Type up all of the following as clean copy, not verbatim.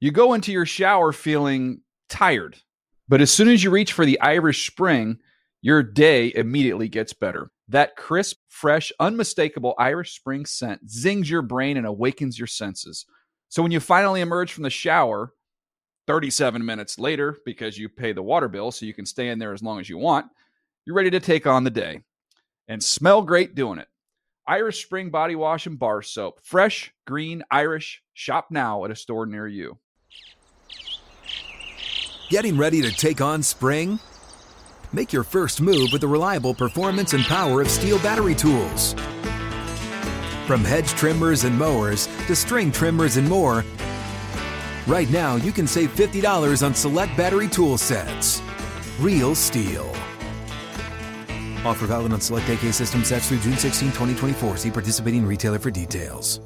You go into your shower feeling tired, but as soon as you reach for the Irish Spring, your day immediately gets better. That crisp, fresh, unmistakable Irish Spring scent zings your brain and awakens your senses. So when you finally emerge from the shower 37 minutes later, because you pay the water bill so you can stay in there as long as you want, you're ready to take on the day and smell great doing it. Irish Spring Body Wash and Bar Soap. Fresh, green, Irish. Shop now at a store near you. Getting ready to take on spring? Make your first move with the reliable performance and power of Steel battery tools. From hedge trimmers and mowers to string trimmers and more, right now you can save $50 on select battery tool sets. Real Steel. Offer valid on select AK system sets through June 16, 2024. See participating retailer for details.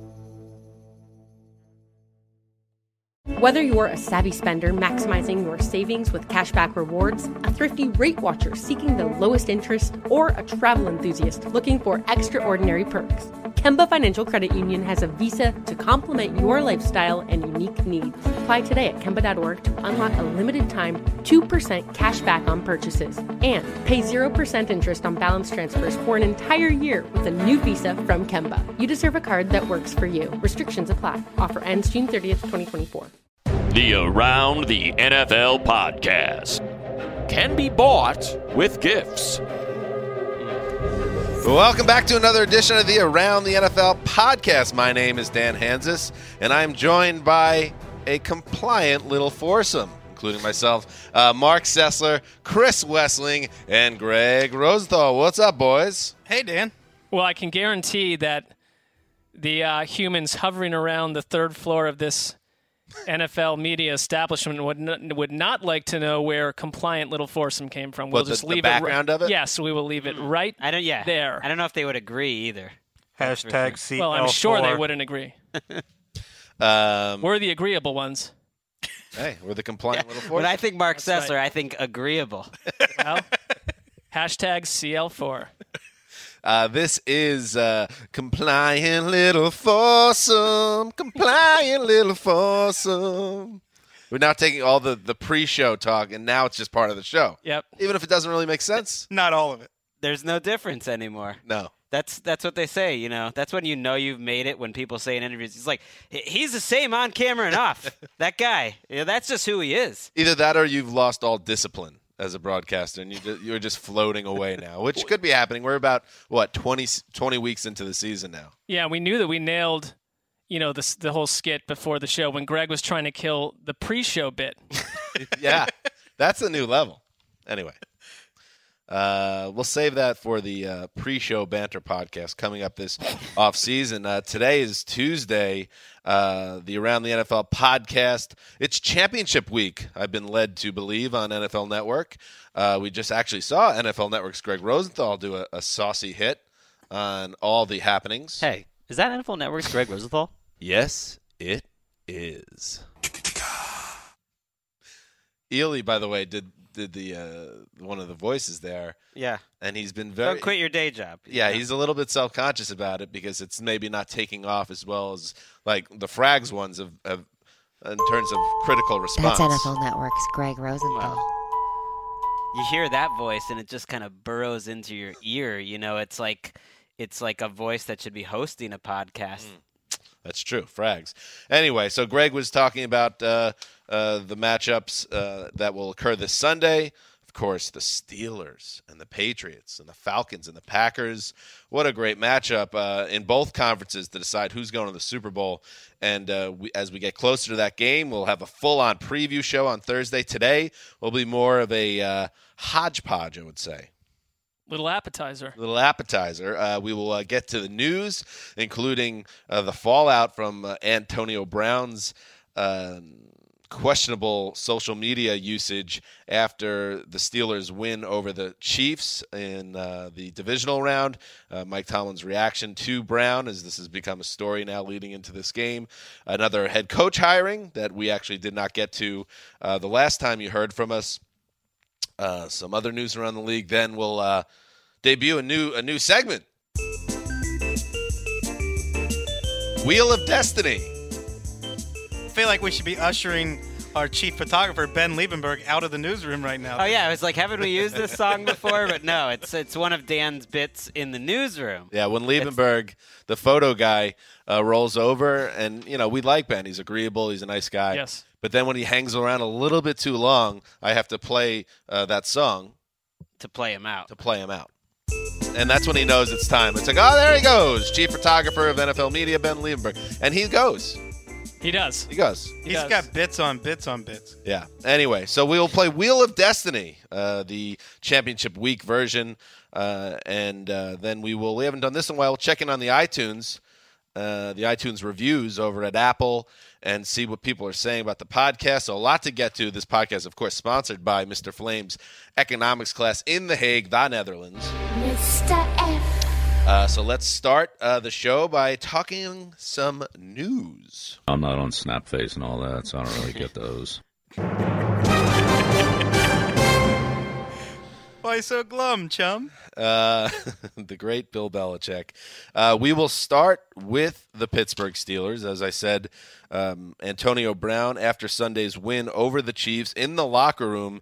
Whether you're a savvy spender maximizing your savings with cashback rewards, a thrifty rate watcher seeking the lowest interest, or a travel enthusiast looking for extraordinary perks, Kemba Financial Credit Union has a visa to complement your lifestyle and unique needs. Apply today at Kemba.org to unlock a limited time 2% cash back on purchases and pay 0% interest on balance transfers for an entire year with a new visa from Kemba. You deserve a card that works for you. Restrictions apply. Offer ends June 30th, 2024. The Around the NFL podcast can be bought with gifts. Welcome back to another edition of the Around the NFL podcast. My name is Dan Hansis, and I'm joined by a compliant little foursome, including myself, Mark Sessler, Chris Wessling, and Greg Rosenthal. What's up, boys? Hey, Dan. Well, I can guarantee that the humans hovering around the third floor of this NFL media establishment would not like to know where compliant little foursome came from. We'll just leave the background of it? Yes, we will leave it right there. I don't know if they would agree either. Hashtag CL4. Well, I'm sure they wouldn't agree. We're the agreeable ones. Hey, we're the compliant little foursome. When I think Mark That's Sessler, right. I think agreeable. Well, hashtag CL4. This is compliant little foursome, compliant little foursome. We're now taking all the pre-show talk, and now it's just part of the show. Yep. Even if it doesn't really make sense. Not all of it. There's no difference anymore. No. That's what they say, you know. That's when you know you've made it, when people say in interviews, it's like, he's the same on camera and off. That guy. That's just who he is. Either that or you've lost all discipline as a broadcaster, and you're just floating away now, which could be happening. We're about, 20 weeks into the season now. Yeah, we knew that we nailed, the whole skit before the show when Greg was trying to kill the pre-show bit. Yeah, that's a new level. Anyway, we'll save that for the pre-show banter podcast coming up this off-season. Today is Tuesday, the Around the NFL podcast. It's championship week, I've been led to believe, on NFL Network. We just actually saw NFL Network's Greg Rosenthal do a saucy hit on all the happenings. Hey, is that NFL Network's Greg Rosenthal? Yes, it is. Ely, by the way, did the one of the voices there. Yeah. And he's been very... Don't quit your day job. Yeah, he's a little bit self-conscious about it because it's maybe not taking off as well as like the Frags ones have in terms of critical response. That's NFL Network's Greg Rosenthal. Wow. You hear that voice and it just kind of burrows into your ear. It's like a voice that should be hosting a podcast. That's true, Frags. Anyway, so Greg was talking about the matchups that will occur this Sunday. Of course, the Steelers and the Patriots and the Falcons and the Packers. What a great matchup in both conferences to decide who's going to the Super Bowl. And as we get closer to that game, we'll have a full-on preview show on Thursday. Today will be more of a hodgepodge, I would say. Little appetizer. We will get to the news, including the fallout from Antonio Brown's questionable social media usage after the Steelers win over the Chiefs in the divisional round. Mike Tomlin's reaction to Brown, as this has become a story now leading into this game. Another head coach hiring that we actually did not get to the last time you heard from us. Some other news around the league. Then we'll debut a new segment. Wheel of Destiny. feel like we should be ushering our chief photographer, Ben Liebenberg, out of the newsroom right now. Oh, yeah. I was like, haven't we used this song before? But no, it's one of Dan's bits in the newsroom. Yeah, when Liebenberg, the photo guy, rolls over, and, we like Ben. He's agreeable. He's a nice guy. Yes. But then when he hangs around a little bit too long, I have to play that song. To play him out. And that's when he knows it's time. It's like, oh, there he goes, chief photographer of NFL Media, Ben Liebenberg. And he goes. He does. He goes. He's got bits on bits on bits. Yeah. Anyway, so we will play Wheel of Destiny, the championship week version. And then we haven't done this in a while. We'll check in on the iTunes reviews over at Apple and see what people are saying about the podcast. So a lot to get to. This podcast, of course, sponsored by Mr. Flame's economics class in The Hague, the Netherlands. Mr. F. So let's start the show by talking some news. I'm not on Snapface and all that, so I don't really get those. Why so glum, chum? The great Bill Belichick. We will start with the Pittsburgh Steelers. As I said, Antonio Brown, after Sunday's win over the Chiefs in the locker room,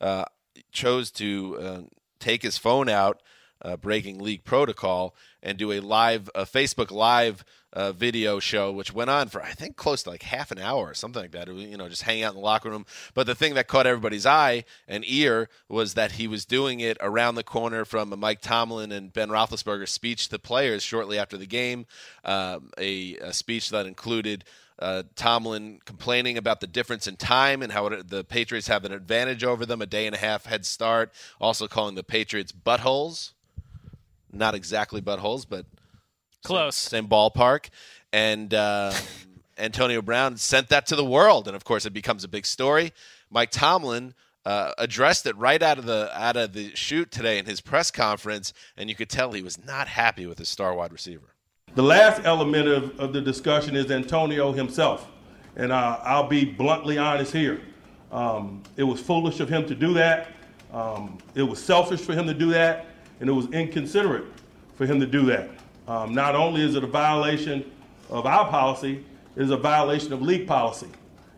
chose to take his phone out, breaking league protocol, and do a Facebook Live video show, which went on for, I think, close to like half an hour or something like that. It was, just hanging out in the locker room. But the thing that caught everybody's eye and ear was that he was doing it around the corner from a Mike Tomlin and Ben Roethlisberger speech to players shortly after the game, a speech that included Tomlin complaining about the difference in time and how the Patriots have an advantage over them, a day and a half head start, also calling the Patriots buttholes. Not exactly buttholes, but close. Same ballpark. And Antonio Brown sent that to the world, and of course it becomes a big story. Mike Tomlin addressed it right out of the chute today in his press conference, and you could tell he was not happy with his star wide receiver. The last element of the discussion is Antonio himself, and I'll be bluntly honest here. It was foolish of him to do that. It was selfish for him to do that, and it was inconsiderate for him to do that. Not only is it a violation of our policy, it is a violation of league policy,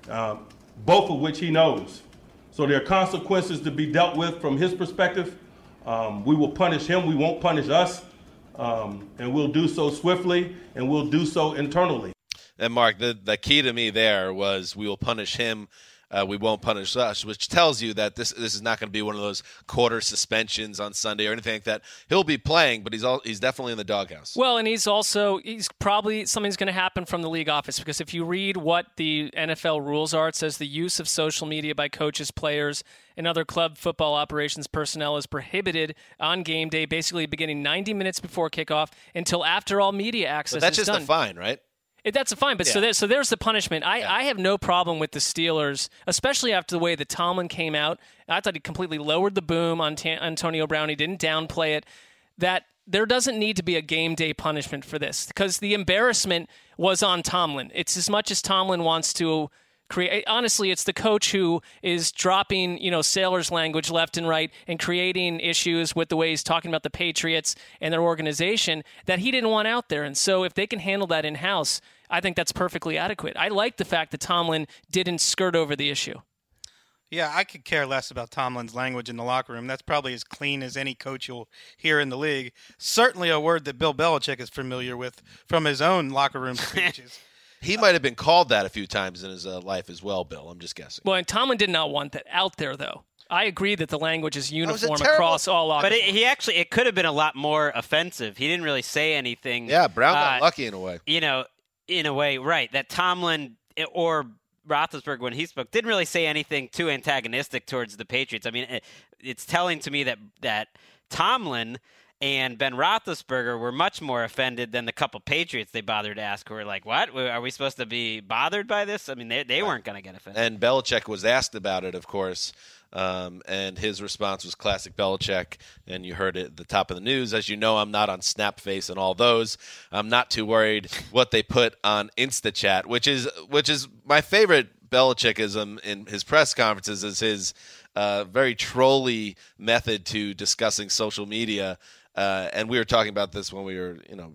both of which he knows. So there are consequences to be dealt with from his perspective. We will punish him. We won't punish us. And we'll do so swiftly, and we'll do so internally. And, Mark, the key to me there was we will punish him. We won't punish us, which tells you that this is not going to be one of those quarter suspensions on Sunday or anything like that. He'll be playing, but he's definitely in the doghouse. Well, and he's probably something's going to happen from the league office, because if you read what the NFL rules are, it says the use of social media by coaches, players, and other club football operations personnel is prohibited on game day, basically beginning 90 minutes before kickoff until after all media access is done. That's just a fine, right? That's a fine, but yeah. So there's the punishment. I have no problem with the Steelers, especially after the way that Tomlin came out. I thought he completely lowered the boom on Antonio Brown. He didn't downplay it. That there doesn't need to be a game day punishment for this, because the embarrassment was on Tomlin. It's as much as Tomlin wants to create. Honestly, it's the coach who is dropping, sailor's language left and right and creating issues with the way he's talking about the Patriots and their organization that he didn't want out there. And so if they can handle that in-house, I think that's perfectly adequate. I like the fact that Tomlin didn't skirt over the issue. Yeah, I could care less about Tomlin's language in the locker room. That's probably as clean as any coach you'll hear in the league. Certainly a word that Bill Belichick is familiar with from his own locker room speeches. He might have been called that a few times in his life as well, Bill. I'm just guessing. Well, and Tomlin did not want that out there, though. I agree that the language is uniform across all locker rooms. But it could have been a lot more offensive. He didn't really say anything. Yeah, Brown got lucky in a way. In a way, right. That Tomlin or Roethlisberger, when he spoke, didn't really say anything too antagonistic towards the Patriots. I mean, it's telling to me that Tomlin and Ben Roethlisberger were much more offended than the couple Patriots they bothered to ask, who were like, what? Are we supposed to be bothered by this? I mean, they weren't going to get offended. And Belichick was asked about it, of course, and his response was classic Belichick, and you heard it at the top of the news. As you know, I'm not on Snapface and all those. I'm not too worried what they put on InstaChat, which is my favorite Belichickism in his press conferences, is his very trolly method to discussing social media. And we were talking about this when we were,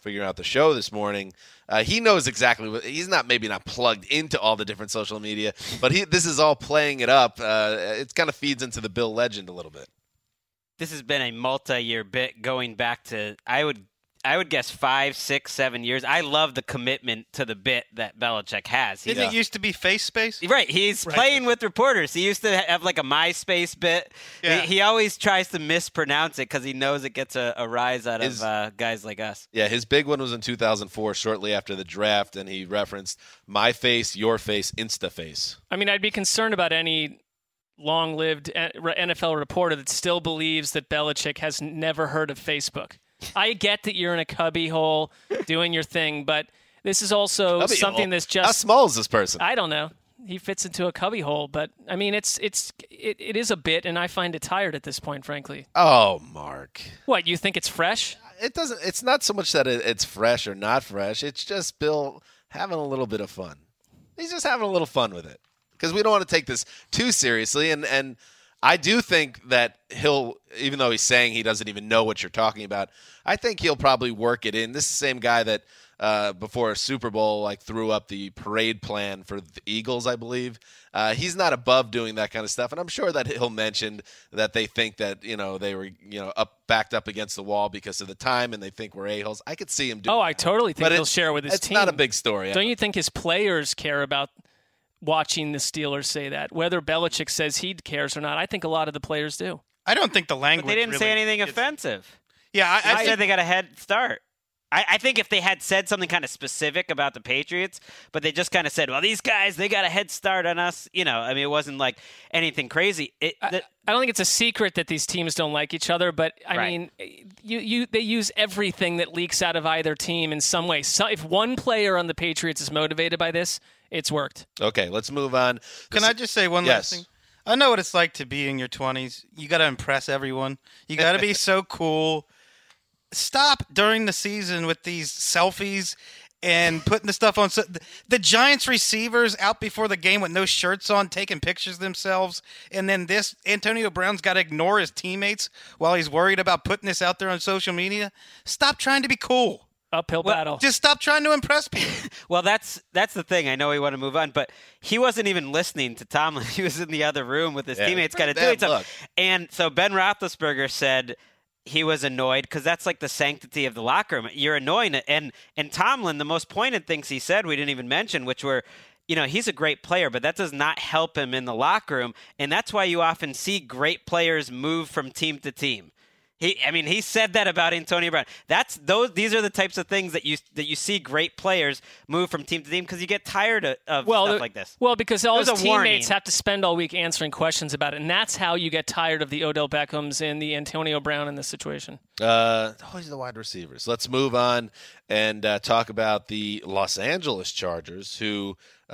figuring out the show this morning. He knows exactly what he's maybe not plugged into all the different social media, but this is all playing it up. It kind of feeds into the Bill legend a little bit. This has been a multi-year bit going back to, I would guess 5, 6, 7 years. I love the commitment to the bit that Belichick has. Didn't it used to be Face Space? Right. He's playing with reporters. He used to have like a MySpace bit. Yeah. He always tries to mispronounce it because he knows it gets a rise out of guys like us. Yeah, his big one was in 2004, shortly after the draft, and he referenced my face, your face, Instaface. I mean, I'd be concerned about any long-lived NFL reporter that still believes that Belichick has never heard of Facebook. I get that you're in a cubby hole doing your thing, but this is also something that's just... How small is this person? I don't know. He fits into a cubby hole, but I mean, it is a bit, and I find it tired at this point, frankly. Oh, Mark. What, you think it's fresh? It's not so much that it's fresh or not fresh. It's just Bill having a little bit of fun. He's just having a little fun with it. Because we don't want to take this too seriously, and I do think that he'll, even though he's saying he doesn't even know what you're talking about, I think he'll probably work it in. This is the same guy that before a Super Bowl threw up the parade plan for the Eagles, I believe. He's not above doing that kind of stuff, and I'm sure that he'll mention that they think that they were backed up against the wall because of the time, and they think we're a-holes. I could see him do. Oh, I totally think he'll share with his team. It's not a big story. Don't you think his players care about watching the Steelers say that? Whether Belichick says he cares or not, I think a lot of the players do. I don't think the language. But they didn't say anything offensive. Yeah, I said they got a head start. I think if they had said something kind of specific about the Patriots, but they just kind of said, well, these guys, they got a head start on us. I mean, it wasn't like anything crazy. I don't think it's a secret that these teams don't like each other, but I mean, they use everything that leaks out of either team in some way. So if one player on the Patriots is motivated by this, it's worked. Okay, let's move on. Can I just say one last thing? I know what it's like to be in your 20s. You got to impress everyone. You got to be so cool. Stop during the season with these selfies and putting the stuff on. The Giants receivers out before the game with no shirts on, taking pictures of themselves. And then Antonio Brown's got to ignore his teammates while he's worried about putting this out there on social media. Stop trying to be cool. Uphill battle. Just stop trying to impress people. Well, that's the thing. I know we want to move on, but he wasn't even listening to Tomlin. He was in the other room with his teammates kind of doing something. And so Ben Roethlisberger said he was annoyed because that's like the sanctity of the locker room. You're annoying it. And Tomlin, the most pointed things he said we didn't even mention, which were, he's a great player, but that does not help him in the locker room. And that's why you often see great players move from team to team. He said that about Antonio Brown. These are the types of things that you see great players move from team to team because you get tired of stuff like this. Well, because all his teammates have to spend all week answering questions about it, and that's how you get tired of the Odell Beckhams and the Antonio Brown in this situation. Always the wide receivers. Let's move on and talk about the Los Angeles Chargers, who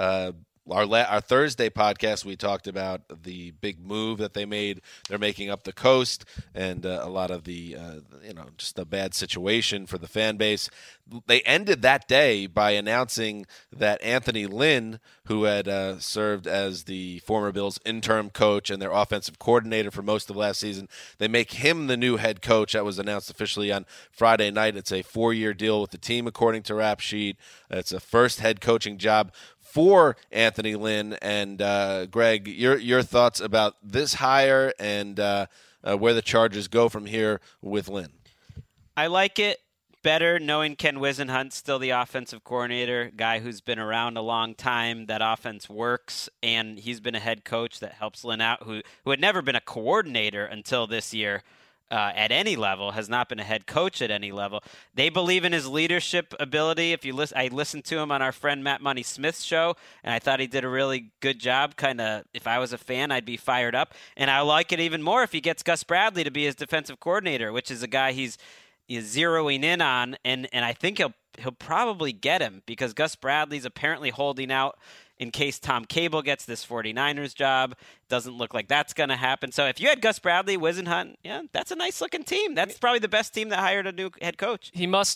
our Thursday podcast, we talked about the big move that they made. They're making up the coast and a lot of the, just a bad situation for the fan base. They ended that day by announcing that Anthony Lynn, who had served as the former Bills interim coach and their offensive coordinator for most of last season, they make him the new head coach. That was announced officially on Friday night. It's a 4-year deal with the team, according to Rap Sheet. It's a first head coaching job for Anthony Lynn. And Greg, your thoughts about this hire and where the Chargers go from here with Lynn? I like it better knowing Ken Wisenhunt's still the offensive coordinator, guy who's been around a long time. That offense works, and he's been a head coach that helps Lynn out, who had never been a coordinator until this year. At any level, has not been a head coach at any level. They believe in his leadership ability. If you listen, I listened to him on our friend Matt Money Smith's show, and I thought he did a really good job. Kind of, if I was a fan, I'd be fired up. And I like it even more if he gets Gus Bradley to be his defensive coordinator, which is a guy he's zeroing in on, and I think he'll probably get him because Gus Bradley's apparently holding out in case Tom Cable gets this 49ers job. Doesn't look like that's going to happen. So if you had Gus Bradley, Wisenhunt, that's a nice-looking team. That's probably the best team that hired a new head coach. He must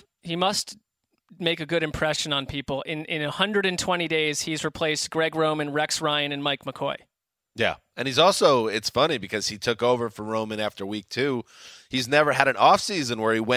make a good impression on people. In 120 days, he's replaced Greg Roman, Rex Ryan, and Mike McCoy. Yeah, and he's also, it's funny because he took over for Roman after week 2. He's never had an offseason where he went in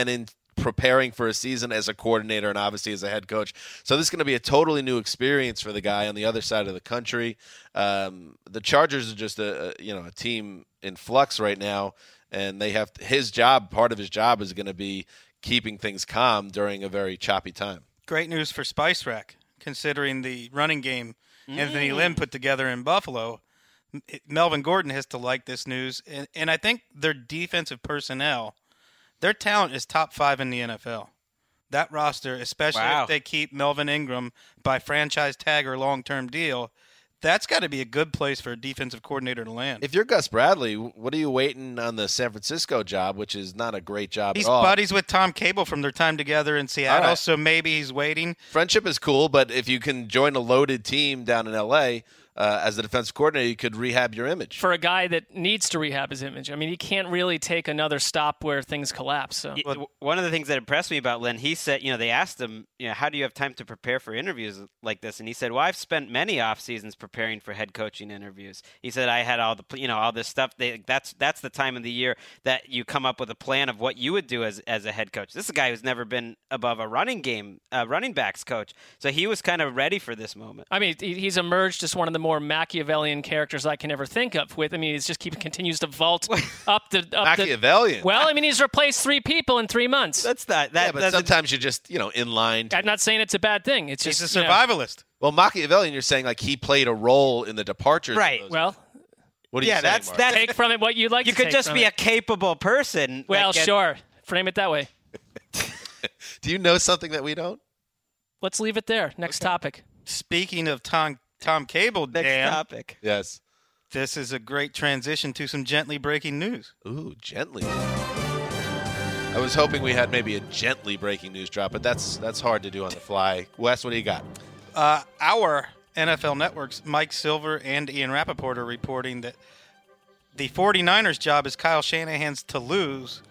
preparing for a season as a coordinator and obviously as a head coach. So this is going to be a totally new experience for the guy on the other side of the country. The Chargers are just a team in flux right now, and they have his job. Part of his job is going to be keeping things calm during a very choppy time. Great news for Spice Rack, considering the running game Anthony Lynn put together in Buffalo. Melvin Gordon has to like this news, and I think their defensive personnel, their talent is top 5 in the NFL. That roster, especially if they keep Melvin Ingram by franchise tag or long-term deal, that's got to be a good place for a defensive coordinator to land. If you're Gus Bradley, what are you waiting on the San Francisco job, which is not a great job He's at all? He's buddies with Tom Cable from their time together in Seattle, so maybe he's waiting. Friendship is cool, but if you can join a loaded team down in L.A., as the defensive coordinator, you could rehab your image. For a guy that needs to rehab his image. I mean, he can't really take another stop where things collapse. So. One of the things that impressed me about Lynn, he said, they asked him, how do you have time to prepare for interviews like this? And he said, well, I've spent many off seasons preparing for head coaching interviews. He said, I had all the, all this stuff. That's the time of the year that you come up with a plan of what you would do as a head coach. This is a guy who's never been above a running backs coach. So he was kind of ready for this moment. I mean, he's emerged as one of the more Machiavellian characters I can ever think of. He's just continues to vault up the Machiavellian. Well, I mean, he's replaced 3 people in 3 months. That's not that. Yeah, but sometimes you're just in line. I'm not saying it's a bad thing. It's he's just a survivalist. Well, Machiavellian, you're saying like he played a role in the departures. Right. Well. What are you saying, that's take from it what you'd like. You to could take just from be it. a capable person. Well, sure. Frame it that way. Do you know something that we don't? Let's leave it there. Next topic. Speaking of Tom Cable, next topic. Yes. This is a great transition to some gently breaking news. Ooh, gently. I was hoping we had maybe a gently breaking news drop, but that's hard to do on the fly. Wes, what do you got? Our NFL networks, Mike Silver and Ian Rappaport, are reporting that the 49ers job is Kyle Shanahan's to lose.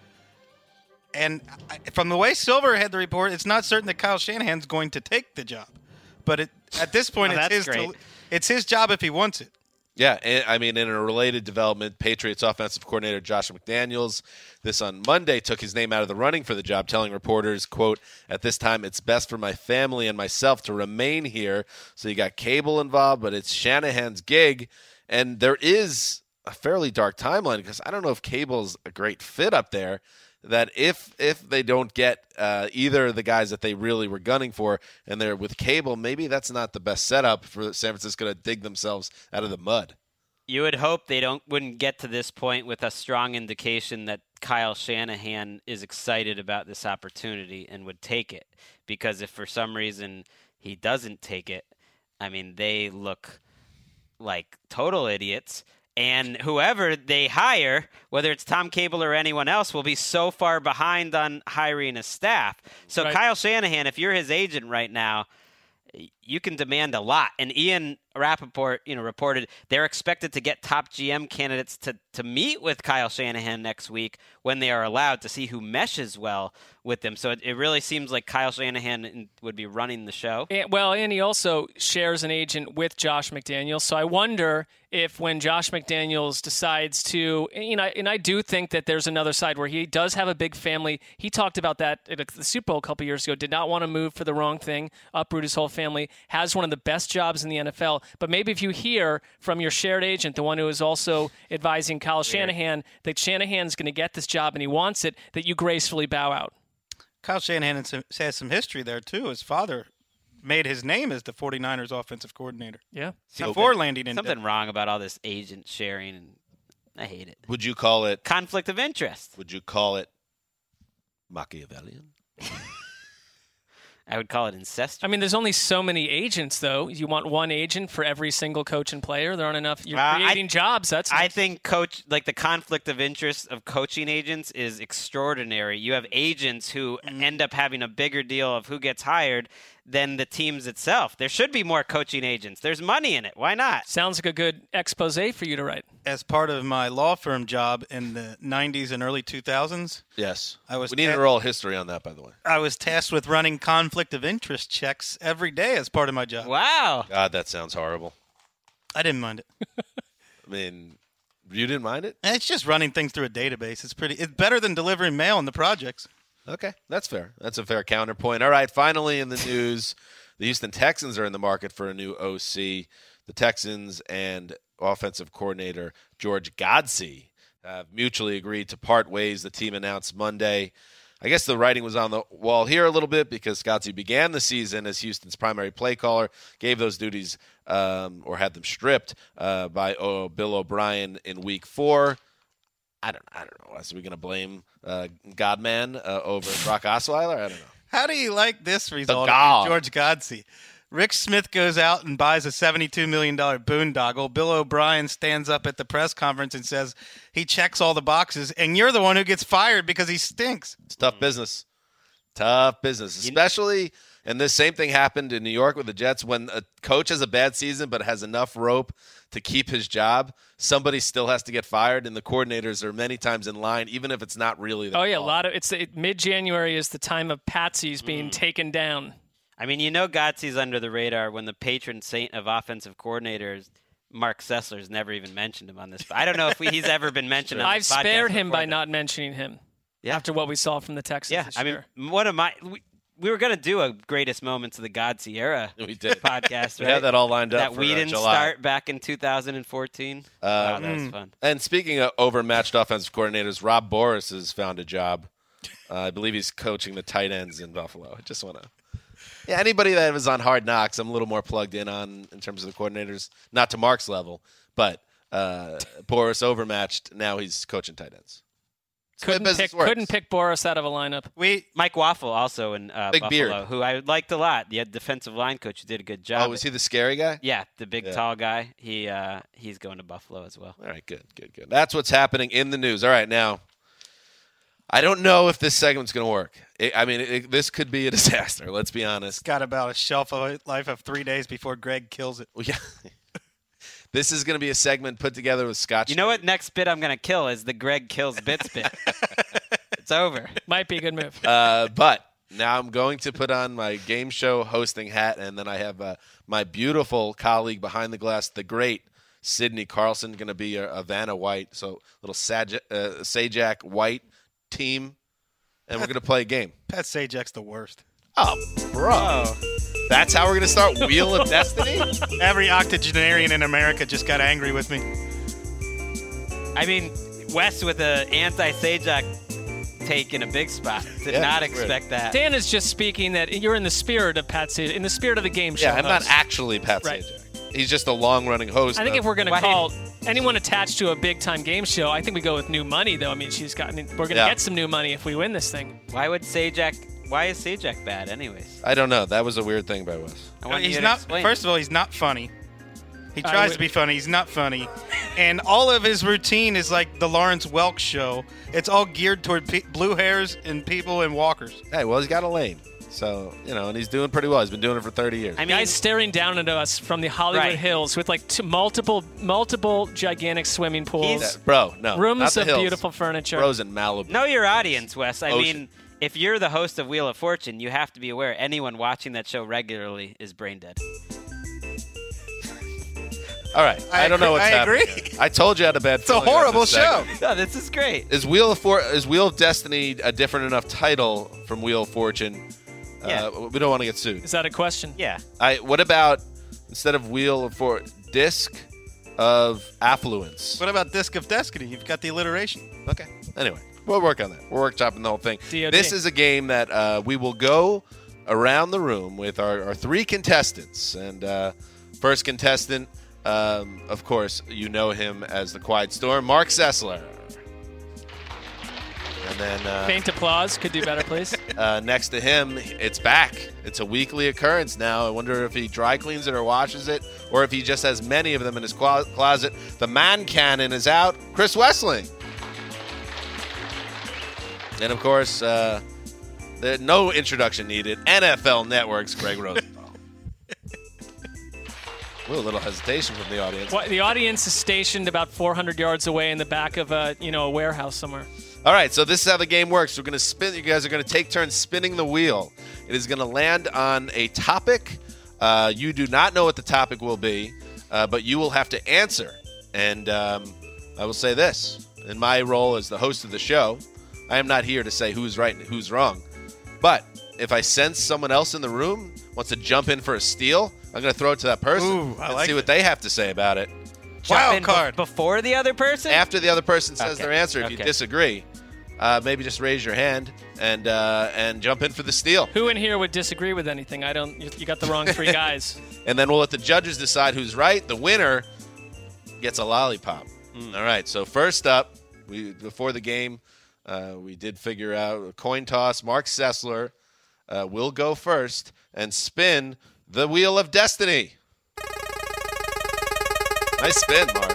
And from the way Silver had the report, it's not certain that Kyle Shanahan's going to take the job. But at this point, it's his job if he wants it. Yeah, I mean, in a related development, Patriots offensive coordinator Josh McDaniels, this on Monday, took his name out of the running for the job, telling reporters, quote, "At this time, it's best for my family and myself to remain here." So you got Cable involved, but it's Shanahan's gig. And there is a fairly dark timeline because I don't know if Cable's a great fit up there. That if they don't get either of the guys that they really were gunning for, and they're with Cable, maybe that's not the best setup for San Francisco to dig themselves out of the mud. You would hope they wouldn't get to this point with a strong indication that Kyle Shanahan is excited about this opportunity and would take it. Because if for some reason he doesn't take it, I mean, they look like total idiots. And whoever they hire, whether it's Tom Cable or anyone else, will be so far behind on hiring a staff. So right. Kyle Shanahan, if you're his agent right now, you can demand a lot. And Ian Rappaport, reported they're expected to get top GM candidates to meet with Kyle Shanahan next week when they are allowed to see who meshes well with them. So it really seems like Kyle Shanahan would be running the show. And he also shares an agent with Josh McDaniels. So I wonder if when Josh McDaniels decides to, and I do think that there's another side where he does have a big family. He talked about that at the Super Bowl a couple years ago, did not want to move for the wrong thing, uproot his whole family, has one of the best jobs in the NFL. But maybe if you hear from your shared agent, the one who is also advising Kyle Shanahan, that Shanahan's going to get this job and he wants it, that you gracefully bow out. Kyle Shanahan has some history there, too. His father made his name as the 49ers offensive coordinator. Yeah. Before landing in something wrong about all this agent sharing, and I hate it. Would you call it conflict of interest? Would you call it Machiavellian? I would call it incestuous. I mean, there's only so many agents, though. You want one agent for every single coach and player. There aren't enough. You're creating jobs. I think the conflict of interest of coaching agents is extraordinary. You have agents who end up having a bigger deal of who gets hired than the teams itself. There should be more coaching agents. There's money in it. Why not? Sounds like a good expose for you to write. As part of my law firm job in the 90s and early 2000s. Yes. We need an oral history on that, by the way. I was tasked with running conflict of interest checks every day as part of my job. Wow. God, that sounds horrible. I didn't mind it. I mean, you didn't mind it? It's just running things through a database. It's better than delivering mail in the projects. Okay, that's fair. That's a fair counterpoint. All right, finally in the news, the Houston Texans are in the market for a new OC. The Texans and offensive coordinator George Godsey have mutually agreed to part ways, the team announced Monday. I guess the writing was on the wall here a little bit because Godsey began the season as Houston's primary play caller, gave those duties or had them stripped by Bill O'Brien in Week 4. I don't know. Are we going to blame Godman over Brock Osweiler? I don't know. How do you like this result God. of George Godsey? Rick Smith goes out and buys a $72 million boondoggle. Bill O'Brien stands up at the press conference and says he checks all the boxes, and you're the one who gets fired because he stinks. It's tough business. Tough business, especially, and this same thing happened in New York with the Jets. When a coach has a bad season but has enough rope to keep his job, somebody still has to get fired, and the coordinators are many times in line, even if it's not really the call. Mid-January is the time of patsies being taken down. I mean, Godsey's under the radar when the patron saint of offensive coordinators, Mark Sessler's never even mentioned him on this. I don't know if he's ever been mentioned on this podcast. I've spared him by not mentioning him after what we saw from the Texans this year. I mean, we were going to do a greatest moments of the Godsey era podcast, right? We had that all lined up that for we didn't July. Start back in 2014. Wow, that was fun. And speaking of overmatched offensive coordinators, Rob Boris has found a job. I believe he's coaching the tight ends in Buffalo. I just want to... Yeah, anybody that was on Hard Knocks, I'm a little more plugged in on in terms of the coordinators. Not to Mark's level, but Boris overmatched. Now he's coaching tight ends. Couldn't pick Boris out of a lineup. Mike Waffle also in Big Buffalo, beard. who I liked a lot. The defensive line coach who did a good job. Oh, was he the scary guy? Yeah, the big tall guy. He's going to Buffalo as well. All right, good. That's what's happening in the news. All right, now, I don't know if this segment's going to work. This could be a disaster. Let's be honest. It's got about a shelf life of 3 days before Greg kills it. Well, yeah. This is going to be a segment put together with Scotch. You know what? Next bit I'm going to kill is the Greg kills bits bit. It's over. Might be a good move. But now I'm going to put on my game show hosting hat, and then I have my beautiful colleague behind the glass, the great Sydney Carlson, going to be a Vanna White, so little Sajak White team, and we're going to play a game. Pat Sajak's the worst. Oh, bro. That's how we're going to start Wheel of Destiny? Every octogenarian in America just got angry with me. I mean, Wes with an anti-Sajak take in a big spot. Did not expect that. Dan is just speaking that you're in the spirit of Pat Sajak, in the spirit of the game show. Yeah, I'm not actually Pat Sajak. He's just a long-running host. I think if we're going to call anyone attached to a big-time game show, I think we go with new money, though. I mean, we're going to get some new money if we win this thing. Why is Sajak bad, anyways? I don't know. That was a weird thing by Wes. First of all, he's not funny. He tries to be funny. He's not funny. And all of his routine is like the Lawrence Welk show. It's all geared toward blue hairs and people in walkers. Hey, well, he's got a lane. So, and he's doing pretty well. He's been doing it for 30 years. I mean, guys staring down at us from the Hollywood Hills with like multiple gigantic swimming pools. Rooms of beautiful furniture. Bros in Malibu. Know your audience, Wes. I mean, if you're the host of Wheel of Fortune, you have to be aware anyone watching that show regularly is brain dead. All right. I don't know what's happening. I agree. I told you I had a bad It's a horrible show. No, this is great. Is Wheel of Destiny a different enough title from Wheel of Fortune? Yeah. We don't want to get sued. Is that a question? Yeah. What about, instead of Wheel of Fortune, Disc of Affluence? What about Disc of Destiny? You've got the alliteration. Okay. Anyway, we'll work on that. We're workshopping the whole thing. DOD. This is a game that we will go around the room with our three contestants. And first contestant, of course, you know him as the Quiet Storm, Mark Sessler. And then faint applause. Could do better, please. Next to him, it's back. It's a weekly occurrence now. I wonder if he dry cleans it or washes it, or if he just has many of them in his closet. The man cannon is out, Chris Wessling. And, of course, no introduction needed, NFL Network's Greg Rosenthal. A little hesitation from the audience. The audience is stationed about 400 yards away in the back of a warehouse somewhere. All right, so this is how the game works. We're going to spin. You guys are going to take turns spinning the wheel. It is going to land on a topic. You do not know what the topic will be, but you will have to answer. And I will say this. In my role as the host of the show, I am not here to say who's right and who's wrong. But if I sense someone else in the room wants to jump in for a steal, I'm going to throw it to that person and see what they have to say about it. Wild card. Before the other person? After the other person says their answer, if you disagree, maybe just raise your hand and jump in for the steal. Who in here would disagree with anything? You got the wrong three guys. And then we'll let the judges decide who's right. The winner gets a lollipop. All right, so first up, before the game, we did figure out a coin toss. Mark Sessler will go first and spin the Wheel of Destiny. Nice spin, Mark.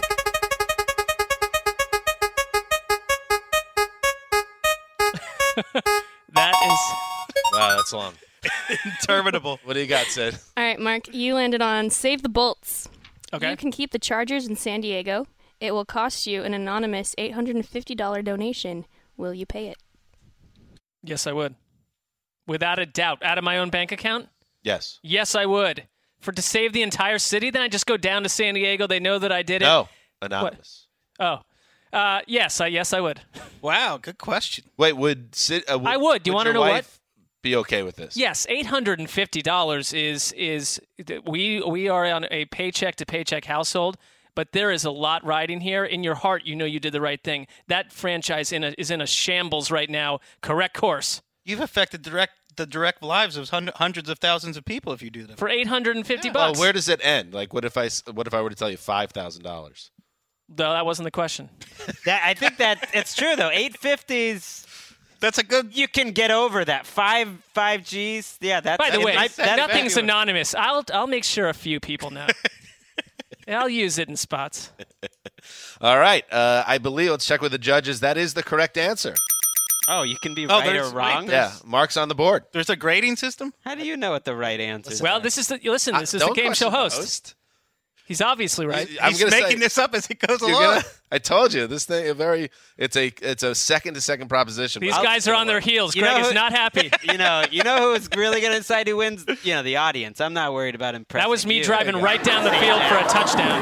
That is... Wow, that's long. Interminable. What do you got, Sid? All right, Mark, you landed on Save the Bolts. Okay. You can keep the Chargers in San Diego. It will cost you an anonymous $850 donation. Will you pay it? Yes, I would. Without a doubt. Out of my own bank account? Yes. Yes, I would. To save the entire city, then I just go down to San Diego. They know that I did it. No, anonymous. What? Oh. Yes, I would. Wow, good question. Wait, would Sid? I would. Do you want to know what? Be okay with this? Yes, $850 is we are on a paycheck to paycheck household, but there is a lot riding here. In your heart, you know you did the right thing. That franchise is in a shambles right now. Correct course. You've affected the direct lives of hundreds of thousands of people if you do that. For $850 Oh, where does it end? Like, what if I were to tell you $5,000? No, that wasn't the question. I think that it's true though. $850s. That's a good. You can get over that. Five Gs. Yeah, that's. By the way, that's nothing's anonymous. I'll make sure a few people know. I'll use it in spots. All right. I believe. Let's check with the judges. That is the correct answer. Oh, you can be right or wrong. Yeah, Mark's on the board. There's a grading system. How do you know what the right answer is? Well, this is the game show host. He's obviously right. He's making this up as he goes along. I told you this thing. It's a second-to-second proposition. These guys are on their heels. Greg is not happy. You know who's really going to decide who wins? The audience. I'm not worried about impressing. That was me driving right down the field for a touchdown.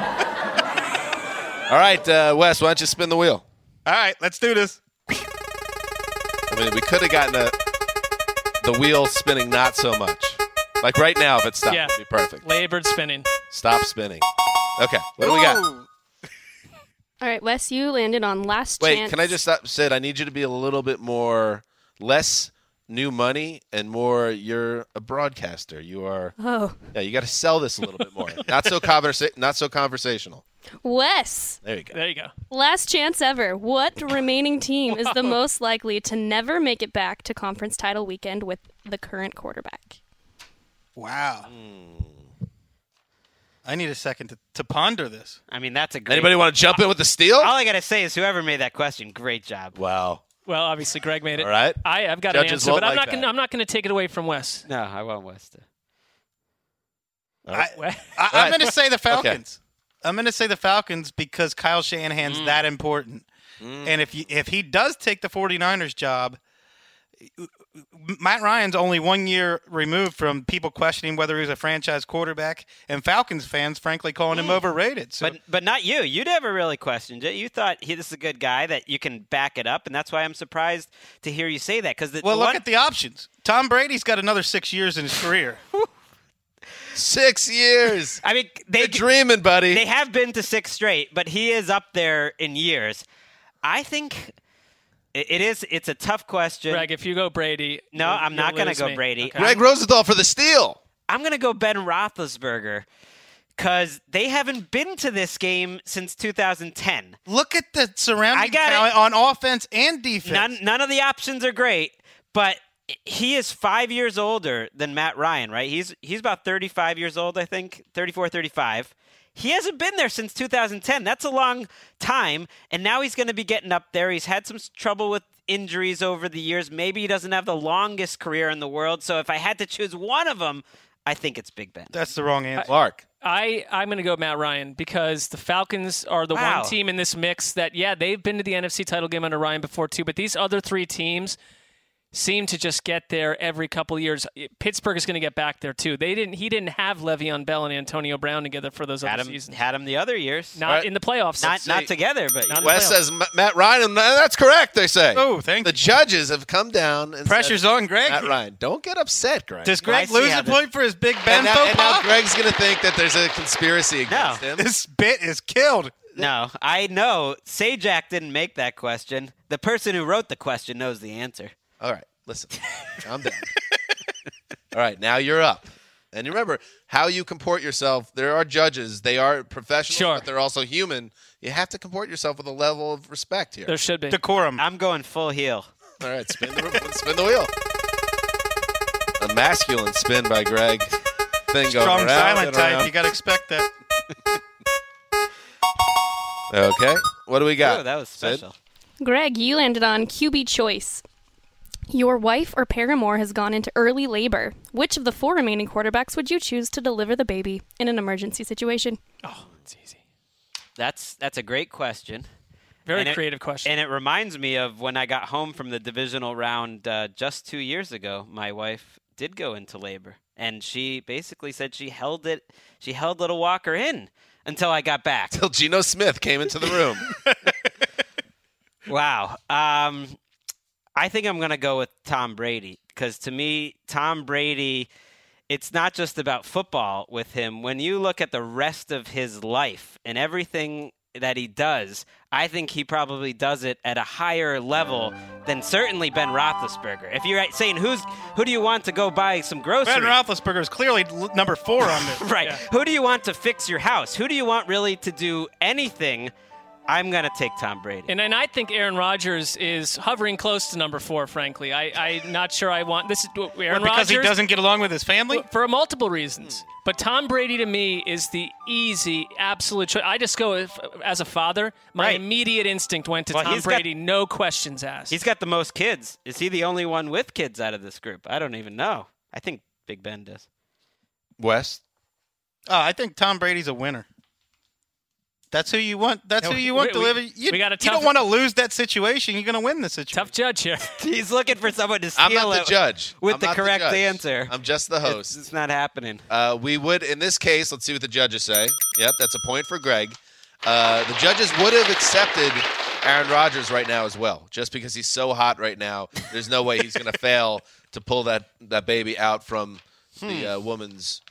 All right, Wes, why don't you spin the wheel? All right, let's do this. I mean, we could have gotten the wheel spinning not so much. Like right now, if it stopped, it'd be perfect. Labored spinning. Stop spinning. Okay, what do we got? All right, Wes, you landed on Last Chance. Wait, can I just stop? Sid, I need you to be a little bit less new money and more, you're a broadcaster. You are. Oh. Yeah, you got to sell this a little bit more. Not so conversational. Wes. There you go. There you go. Last chance ever. What remaining team is the most likely to never make it back to conference title weekend with the current quarterback? Wow. I need a second to ponder this. I mean, that's a great. Anybody want to jump in with the steal? All I got to say is whoever made that question, great job. Wow. Well, obviously Greg made it. All right. I've got Judges an answer, but won't I'm not going to take it away from Wes. No, I want Wes to. I'm going to say the Falcons. Okay. I'm going to say the Falcons because Kyle Shanahan's that important. And if he does take the 49ers job, Matt Ryan's only 1 year removed from people questioning whether he's a franchise quarterback, and Falcons fans, frankly, calling him overrated. So. But not you. You never really questioned it. You thought this is a good guy that you can back it up, and that's why I'm surprised to hear you say that. Look at the options. Tom Brady's got another 6 years in his career. 6 years. I mean, they're dreaming, buddy. They have been to 6 straight, but he is up there in years. I think it's a tough question. Greg, if you go Brady. No, I'm not going to go Brady. Okay. Greg Rosenthal for the steal. I'm going to go Ben Roethlisberger because they haven't been to this game since 2010. Look at the surrounding talent on offense and defense. None of the options are great, but he is 5 years older than Matt Ryan, right? He's about 35 years old, I think, 34, 35. He hasn't been there since 2010. That's a long time, and now he's going to be getting up there. He's had some trouble with injuries over the years. Maybe he doesn't have the longest career in the world, so if I had to choose one of them, I think it's Big Ben. That's the wrong answer. Clark. I'm going to go Matt Ryan because the Falcons are the one team in this mix that, they've been to the NFC title game under Ryan before too, but these other 3 teams, seem to just get there every couple of years. Pittsburgh is going to get back there too. He didn't have Le'Veon Bell and Antonio Brown together for those other seasons. Had him the other years. Not in the playoffs. Not together, but Wes says Matt Ryan, and that's correct, they say. Oh, thank you. The judges have come down and Pressure's said, on Greg. Matt Ryan, don't get upset, Greg. Does Greg lose a point for his Big Ben faux and now pas? Greg's going to think that there's a conspiracy against him. This bit is killed. No, I know. Sajak didn't make that question. The person who wrote the question knows the answer. All right, listen. Calm down. All right, now you're up. And remember, how you comport yourself, there are judges. They are professionals, but they're also human. You have to comport yourself with a level of respect here. There should be. Decorum. I'm going full heel. All right, spin the wheel. A masculine spin by Greg. Thing going Strong around silent and type. around. You got to expect that. Okay, what do we got? Ooh, that was special. Greg, you landed on QB choice. Your wife or paramour has gone into early labor. Which of the 4 remaining quarterbacks would you choose to deliver the baby in an emergency situation? Oh, it's easy. That's a great question. Very creative question. And it reminds me of when I got home from the divisional round just 2 years ago. My wife did go into labor, and she basically said she held little Walker in until I got back. Till Geno Smith came into the room. Wow. I think I'm going to go with Tom Brady because to me, Tom Brady, it's not just about football with him. When you look at the rest of his life and everything that he does, I think he probably does it at a higher level than certainly Ben Roethlisberger. If you're saying who do you want to go buy some groceries? Ben Roethlisberger is clearly number 4 on this. Right. Yeah. Who do you want to fix your house? Who do you want really to do anything? I'm going to take Tom Brady. And I think Aaron Rodgers is hovering close to number 4, frankly. I'm not sure I want this. Aaron Because he Rodgers, doesn't get along with his family? For multiple reasons. But Tom Brady, to me, is the easy, absolute choice. I just go, as a father, my immediate instinct went to Tom Brady, no questions asked. He's got the most kids. Is he the only one with kids out of this group? I don't even know. I think Big Ben does. Wes? I think Tom Brady's a winner. That's who you want. That's who you want to live. You don't want to lose that situation. You're going to win the situation. Tough judge here. He's looking for someone to steal I'm not the judge. with I'm the not correct judge. answer. I'm just the host. It's not happening. We would, in this case, let's see what the judges say. Yep, that's a point for Greg. The judges would have accepted Aaron Rodgers right now as well, just because he's so hot right now. There's no way he's going to fail to pull that baby out from the woman's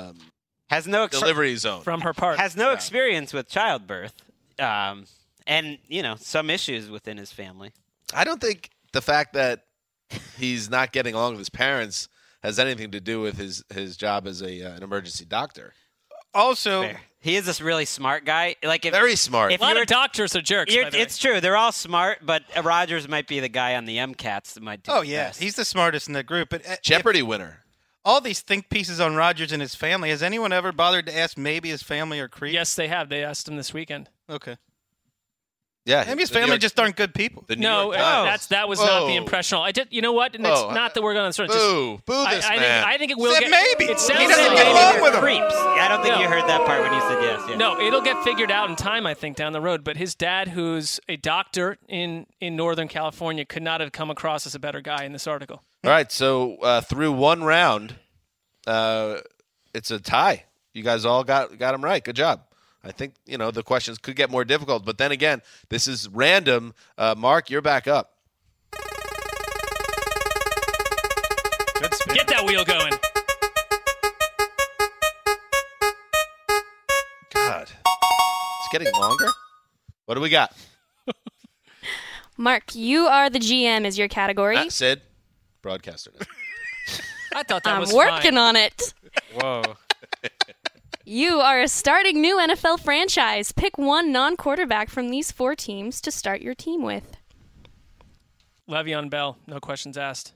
has no delivery zone. From her part. Has no experience with childbirth. And, some issues within his family. I don't think the fact that he's not getting along with his parents has anything to do with his job as an emergency doctor. Also, Fair. He is this really smart guy. Very smart. If a lot of doctors are jerks, by the way. It's true. They're all smart, but Rodgers might be the guy on the MCATs that might do oh, the yeah. best. He's the smartest in the group. But Jeopardy winner. All these think pieces on Rodgers and his family, has anyone ever bothered to ask maybe his family are creep? Yes, they have. They asked him this weekend. Okay. Yeah. Maybe his family just aren't good people. That was not the impression. You know what? And it's not that we're going to sort of boo this man. I think it will Said get. maybe. It sounds He doesn't like get maybe. along with him. Creeps. I don't think you heard that part when you said yes. Yeah. No, it'll get figured out in time, I think, down the road. But his dad, who's a doctor in Northern California, could not have come across as a better guy in this article. All right, so through one round, it's a tie. You guys all got them right. Good job. I think, the questions could get more difficult. But then again, this is random. Mark, you're back up. Good spin. Get that wheel going. God. It's getting longer. What do we got? Mark, you are the GM is your category. Sid, broadcaster. I thought that was I'm working on it. Whoa. You are a starting new NFL franchise. Pick one non-quarterback from these 4 teams to start your team with. Le'Veon Bell, no questions asked.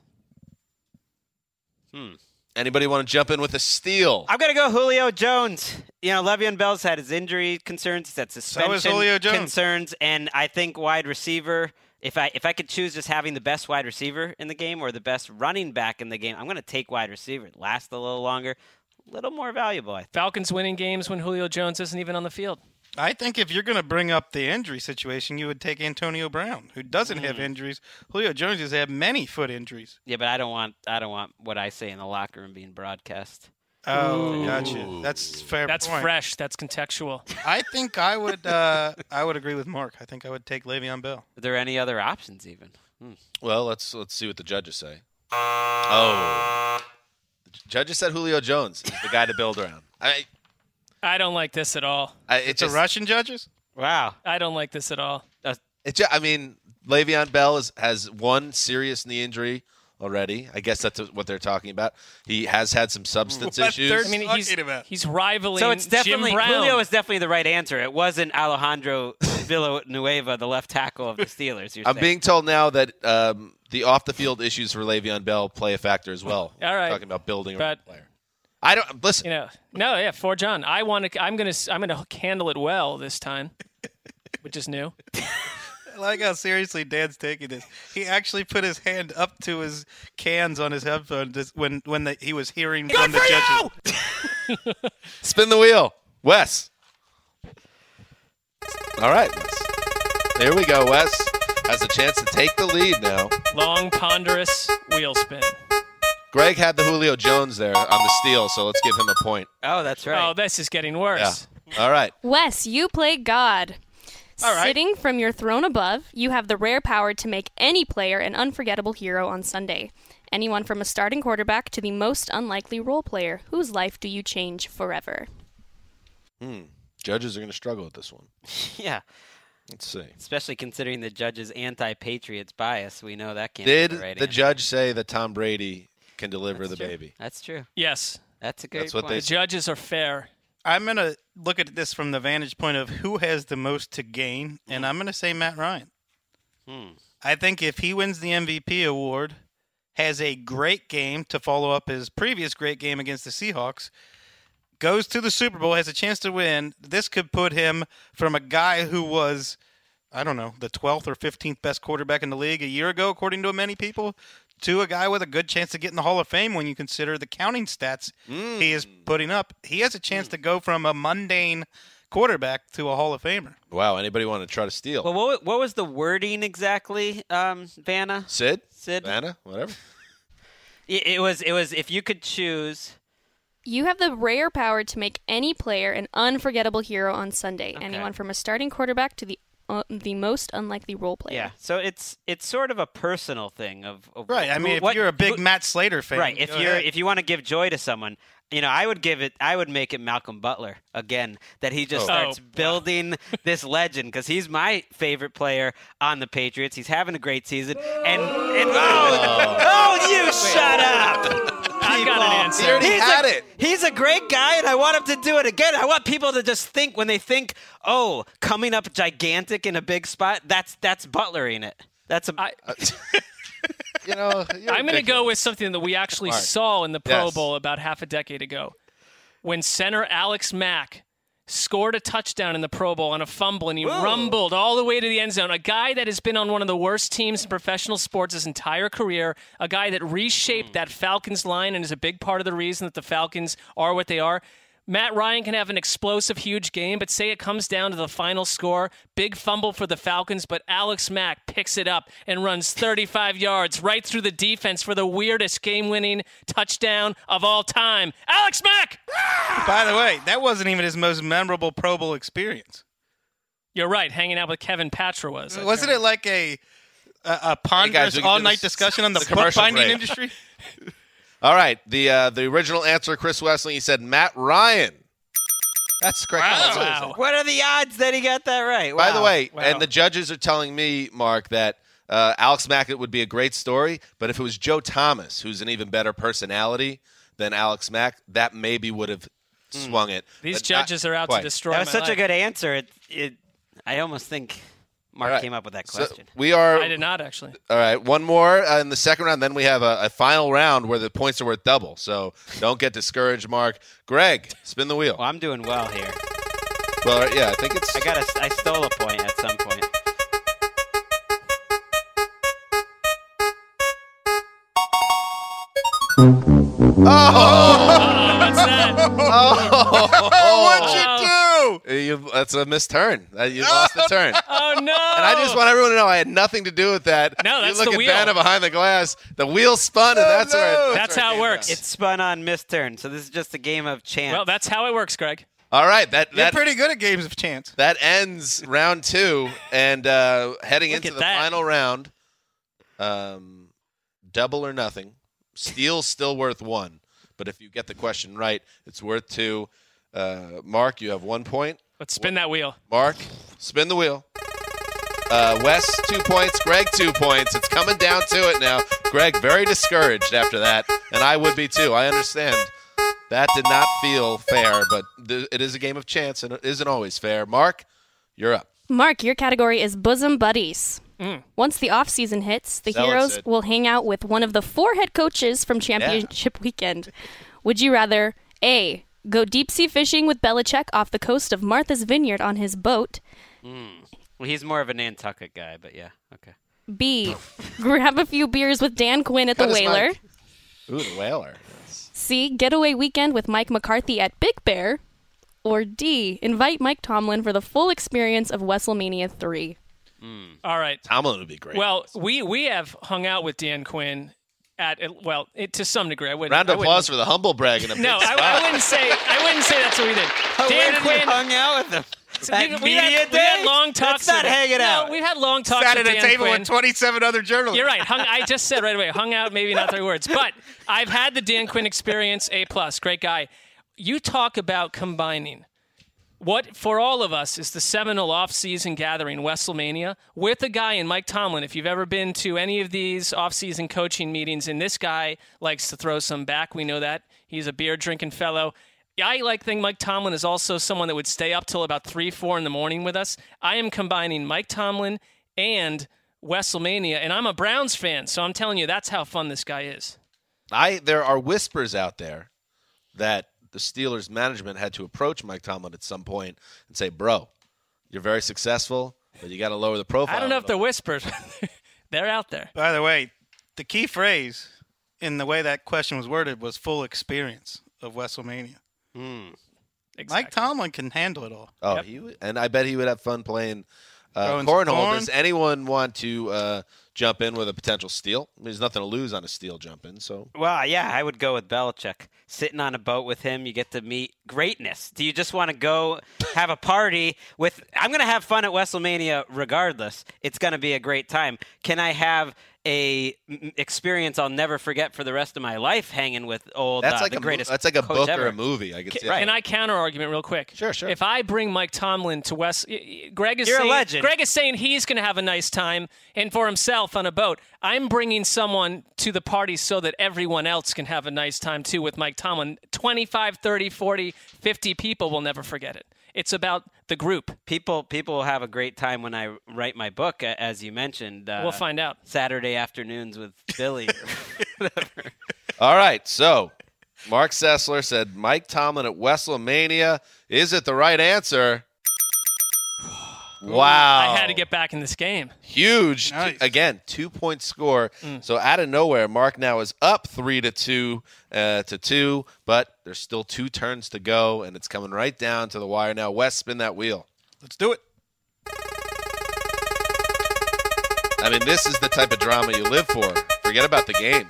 Anybody want to jump in with a steal? I'm going to go Julio Jones. Le'Veon Bell's had his injury concerns. He's had suspension Julio Jones. concerns. And I think wide receiver, if I could choose just having the best wide receiver in the game or the best running back in the game, I'm going to take wide receiver. It lasts a little longer, a little more valuable, I think. Falcons winning games when Julio Jones isn't even on the field. I think if you're going to bring up the injury situation, you would take Antonio Brown, who doesn't have injuries. Julio Jones has had many foot injuries. Yeah, but I don't want what I say in the locker room being broadcast. Oh, gotcha. That's fair. That's point. fresh. That's contextual. I think I would agree with Mark. I think I would take Le'Veon Bell. Are there any other options even? Well, let's see what the judges say. Oh, the judges said Julio Jones is the guy to build around. I don't like this at all. It's the Russian judges? Wow. I don't like this at all. Le'Veon Bell has one serious knee injury already. I guess that's what they're talking about. He has had some substance issues. I mean, he's rivaling So it's definitely Jim Brown. Julio is definitely the right answer. It wasn't Alejandro Villanueva, the left tackle of the Steelers. I'm being told now that the off the field issues for Le'Veon Bell play a factor as well. All right. Talking about building around But- a player. I don't listen. For John, I'm gonna handle it well this time, which is new. I like how seriously Dan's taking this. He actually put his hand up to his cans on his headphones when he was hearing from the judges. Spin the wheel, Wes. All right, Wes. There we go. Wes has a chance to take the lead now. Long, ponderous wheel spin. Greg had the Julio Jones there on the steal, so let's give him a point. Oh, that's right. Oh, this is getting worse. Yeah. All right. Wes, you play God. All right. Sitting from your throne above, you have the rare power to make any player an unforgettable hero on Sunday. Anyone from a starting quarterback to the most unlikely role player. Whose life do you change forever? Judges are going to struggle with this one. Yeah. Let's see. Especially considering the judge's anti-Patriots bias. We know that can't be the right Did the answer. judge say that Tom Brady can deliver the baby? That's true. Yes. That's a great That's what point. they The judges are fair. I'm going to look at this from the vantage point of who has the most to gain, and I'm going to say Matt Ryan. I think if he wins the MVP award, has a great game to follow up his previous great game against the Seahawks, goes to the Super Bowl, has a chance to win, this could put him from a guy who was, I don't know, the 12th or 15th best quarterback in the league a year ago, according to many people, to a guy with a good chance to get in the Hall of Fame when you consider the counting stats he is putting up. He has a chance to go from a mundane quarterback to a Hall of Famer. Wow. Anybody want to try to steal? Well, what was the wording exactly, Vanna? Sid? Sid? Vanna? Whatever. It was if you could choose. You have the rare power to make any player an unforgettable hero on Sunday. Okay. Anyone from a starting quarterback to the most unlikely role player. Yeah. So it's sort of a personal thing of Right. I mean, if you're a big Matt Slater fan, right? go ahead. If you want to give joy to someone, I would make it Malcolm Butler again. That he just starts building this legend because he's my favorite player on the Patriots. He's having a great season, and you shut up. I've got an answer. He already had it. He's a great guy, and I want him to do it again. I want people to just think when they think, "Oh, coming up gigantic in a big spot." That's butlering it. That's I'm going to go with something that we actually saw in the Pro Yes. Bowl about half a decade ago, when center Alex Mack scored a touchdown in the Pro Bowl on a fumble, and he rumbled all the way to the end zone. A guy that has been on one of the worst teams in professional sports his entire career, a guy that reshaped that Falcons line and is a big part of the reason that the Falcons are what they are. Matt Ryan can have an explosive, huge game, but say it comes down to the final score, big fumble for the Falcons, but Alex Mack picks it up and runs 35 yards right through the defense for the weirdest game-winning touchdown of all time. Alex Mack! By the way, that wasn't even his most memorable Pro Bowl experience. You're right, hanging out with Kevin Patra was. Wasn't it like a ponderous we can do all-night this- discussion on the commercial bookbinding break. industry? All right. The original answer, Chris Wesley, he said Matt Ryan. That's correct. Wow. what are the odds that he got that right? By the way, Wow. and the judges are telling me, Mark, that Alex Mack would be a great story, but if it was Joe Thomas, who's an even better personality than Alex Mack, that maybe would have swung it. These But judges not are out quite. to destroy that was my such a life. good answer. I almost think Mark All right. came up with that So question. we are. I did not, actually. All right, one more in the second round. Then we have a final round where the points are worth double. So don't get discouraged, Mark. Greg, spin the wheel. Well, I'm doing well here. Well, yeah, I think it's. I stole a point at some point. What's that? Oh, What'd you do? no! That's a missed turn. You lost the turn. Oh, no. And I just want everyone to know I had nothing to do with that. No, that's you look the at wheel. Vanna behind the glass. The wheel spun, and that's where That's how it works. It spun on missed turn, so this is just a game of chance. Well, that's how it works, Greg. All right, You're pretty good at games of chance. That ends round 2, and heading Look into at the that. final round, double or nothing. Steel's still worth 1, but if you get the question right, it's worth 2. Mark, you have 1 point. Let's spin that wheel. Mark, spin the wheel. Wes, 2 points. Greg, 2 points. It's coming down to it now. Greg, very discouraged after that, and I would be too. I understand. That did not feel fair, but it is a game of chance, and it isn't always fair. Mark, you're up. Mark, your category is bosom buddies. Once the off-season hits, the Sell it, heroes Sid. will hang out with one of the 4 head coaches from championship weekend. Would you rather A, go deep-sea fishing with Belichick off the coast of Martha's Vineyard on his boat, Well, he's more of a Nantucket guy, but yeah, okay. B, grab a few beers with Dan Quinn at the Cut his Whaler, mic. Ooh, the Whaler. C, getaway weekend with Mike McCarthy at Big Bear, or D, invite Mike Tomlin for the full experience of WrestleMania 3. All right. Tomlin would be great. Well, we have hung out with Dan Quinn to some degree. Round of applause for the humble brag in a big No, spot. I wouldn't say that's what we did. Where Dan did Quinn you hung out with him? At we media had day? long talks. That's not with- hanging out. No, we've had long talks Sat with at a Dan table Quinn. with 27 other journalists. You're right. I just said right away, hung out, maybe not the right words. But I've had the Dan Quinn experience, A+. Great guy. You talk about combining what, for all of us, is the seminal off-season gathering, WrestleMania, with a guy in Mike Tomlin. If you've ever been to any of these off-season coaching meetings, and this guy likes to throw some back, we know that. He's a beer-drinking fellow. I think Mike Tomlin is also someone that would stay up till about 3, 4 in the morning with us. I am combining Mike Tomlin and WrestleMania, and I'm a Browns fan, so I'm telling you, that's how fun this guy is. There are whispers out there that the Steelers management had to approach Mike Tomlin at some point and say, bro, you're very successful, but you got to lower the profile. I don't know if they're whispers. They're out there. By the way, the key phrase in the way that question was worded was full experience of WrestleMania. Exactly. Mike Tomlin can handle it all. Oh, Yep. and I bet he would have fun playing Throwing some cornhole. corn. Does anyone want to jump in with a potential steal? I mean, there's nothing to lose on a steal jump in. So, Well, yeah, I would go with Belichick. Sitting on a boat with him, you get to meet greatness. Do you just want to go have a party with – I'm going to have fun at WrestleMania regardless. It's going to be a great time. Can I have a experience I'll never forget for the rest of my life hanging with old that's like the greatest that's like a coach book ever. or a movie. I could see. Can I counter argument real quick? Sure. If I bring Mike Tomlin to West, Greg is You're a saying legend. Greg is saying he's going to have a nice time and for himself on a boat. I'm bringing someone to the party so that everyone else can have a nice time too with Mike Tomlin. 25, 30, 40, 50 people will never forget it. It's about the group. People will have a great time when I write my book, as you mentioned. We'll find out. Saturday afternoons with Billy. All right. So, Mark Sessler said Mike Tomlin at WrestleMania. Is it the right answer? Wow. I had to get back in this game. Huge. Nice. Again, 2-point score. So out of nowhere, Mark now is up 3-2 to 2, but there's still 2 turns to go, and it's coming right down to the wire now. Wes, spin that wheel. Let's do it. I mean, this is the type of drama you live for. Forget about the games.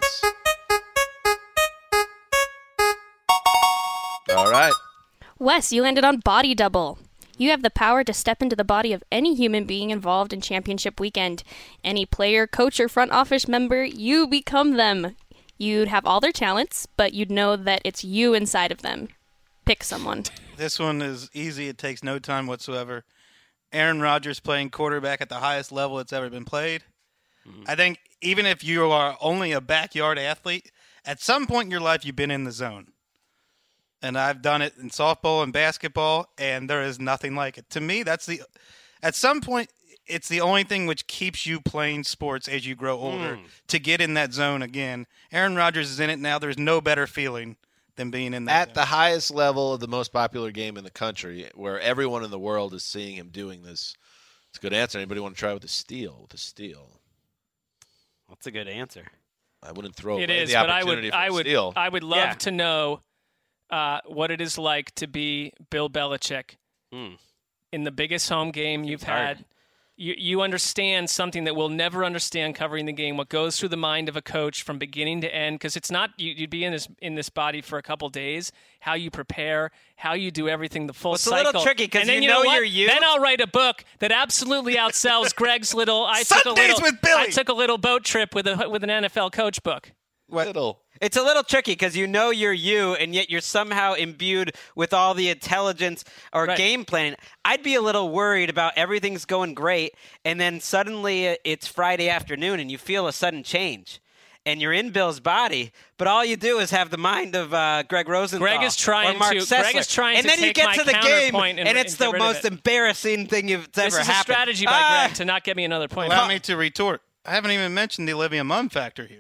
All right. Wes, you landed on Body Double. You have the power to step into the body of any human being involved in championship weekend. Any player, coach, or front office member, you become them. You'd have all their talents, but you'd know that it's you inside of them. Pick someone. This one is easy. It takes no time whatsoever. Aaron Rodgers playing quarterback at the highest level it's ever been played. I think even if you are only a backyard athlete, at some point in your life you've been in the zone. And I've done it in softball and basketball, and there is nothing like it. To me, at some point, it's the only thing which keeps you playing sports as you grow older, to get in that zone again. Aaron Rodgers is in it now. There's no better feeling than being in that At zone. the highest level of the most popular game in the country, where everyone in the world is seeing him doing this. It's a good answer. Anybody want to try with a steal? With a steal. That's a good answer. I wouldn't throw It away is, the but opportunity for a steal. I would love Yeah. to know what it is like to be Bill Belichick in the biggest home game you've had. You understand something that we'll never understand covering the game, what goes through the mind of a coach from beginning to end, because it's not you'd be in this body for a couple days, how you prepare, how you do everything, the full cycle. It's a little tricky because you know you're you. Then I'll write a book that absolutely outsells Greg's little Sundays with Billy. I took a little boat trip with an NFL coach book. It's a little tricky because you know you're you, and yet you're somehow imbued with all the intelligence or game planning. I'd be a little worried about everything's going great, and then suddenly it's Friday afternoon, and you feel a sudden change. And you're in Bill's body, but all you do is have the mind of Greg Rosenthal or Mark Sessler. Greg is trying and to then you take get my to the game, and it's the most embarrassing thing you've ever happened. This is a strategy by Greg to not get me another point. Allow me to retort. I haven't even mentioned the Olivia Munn factor here.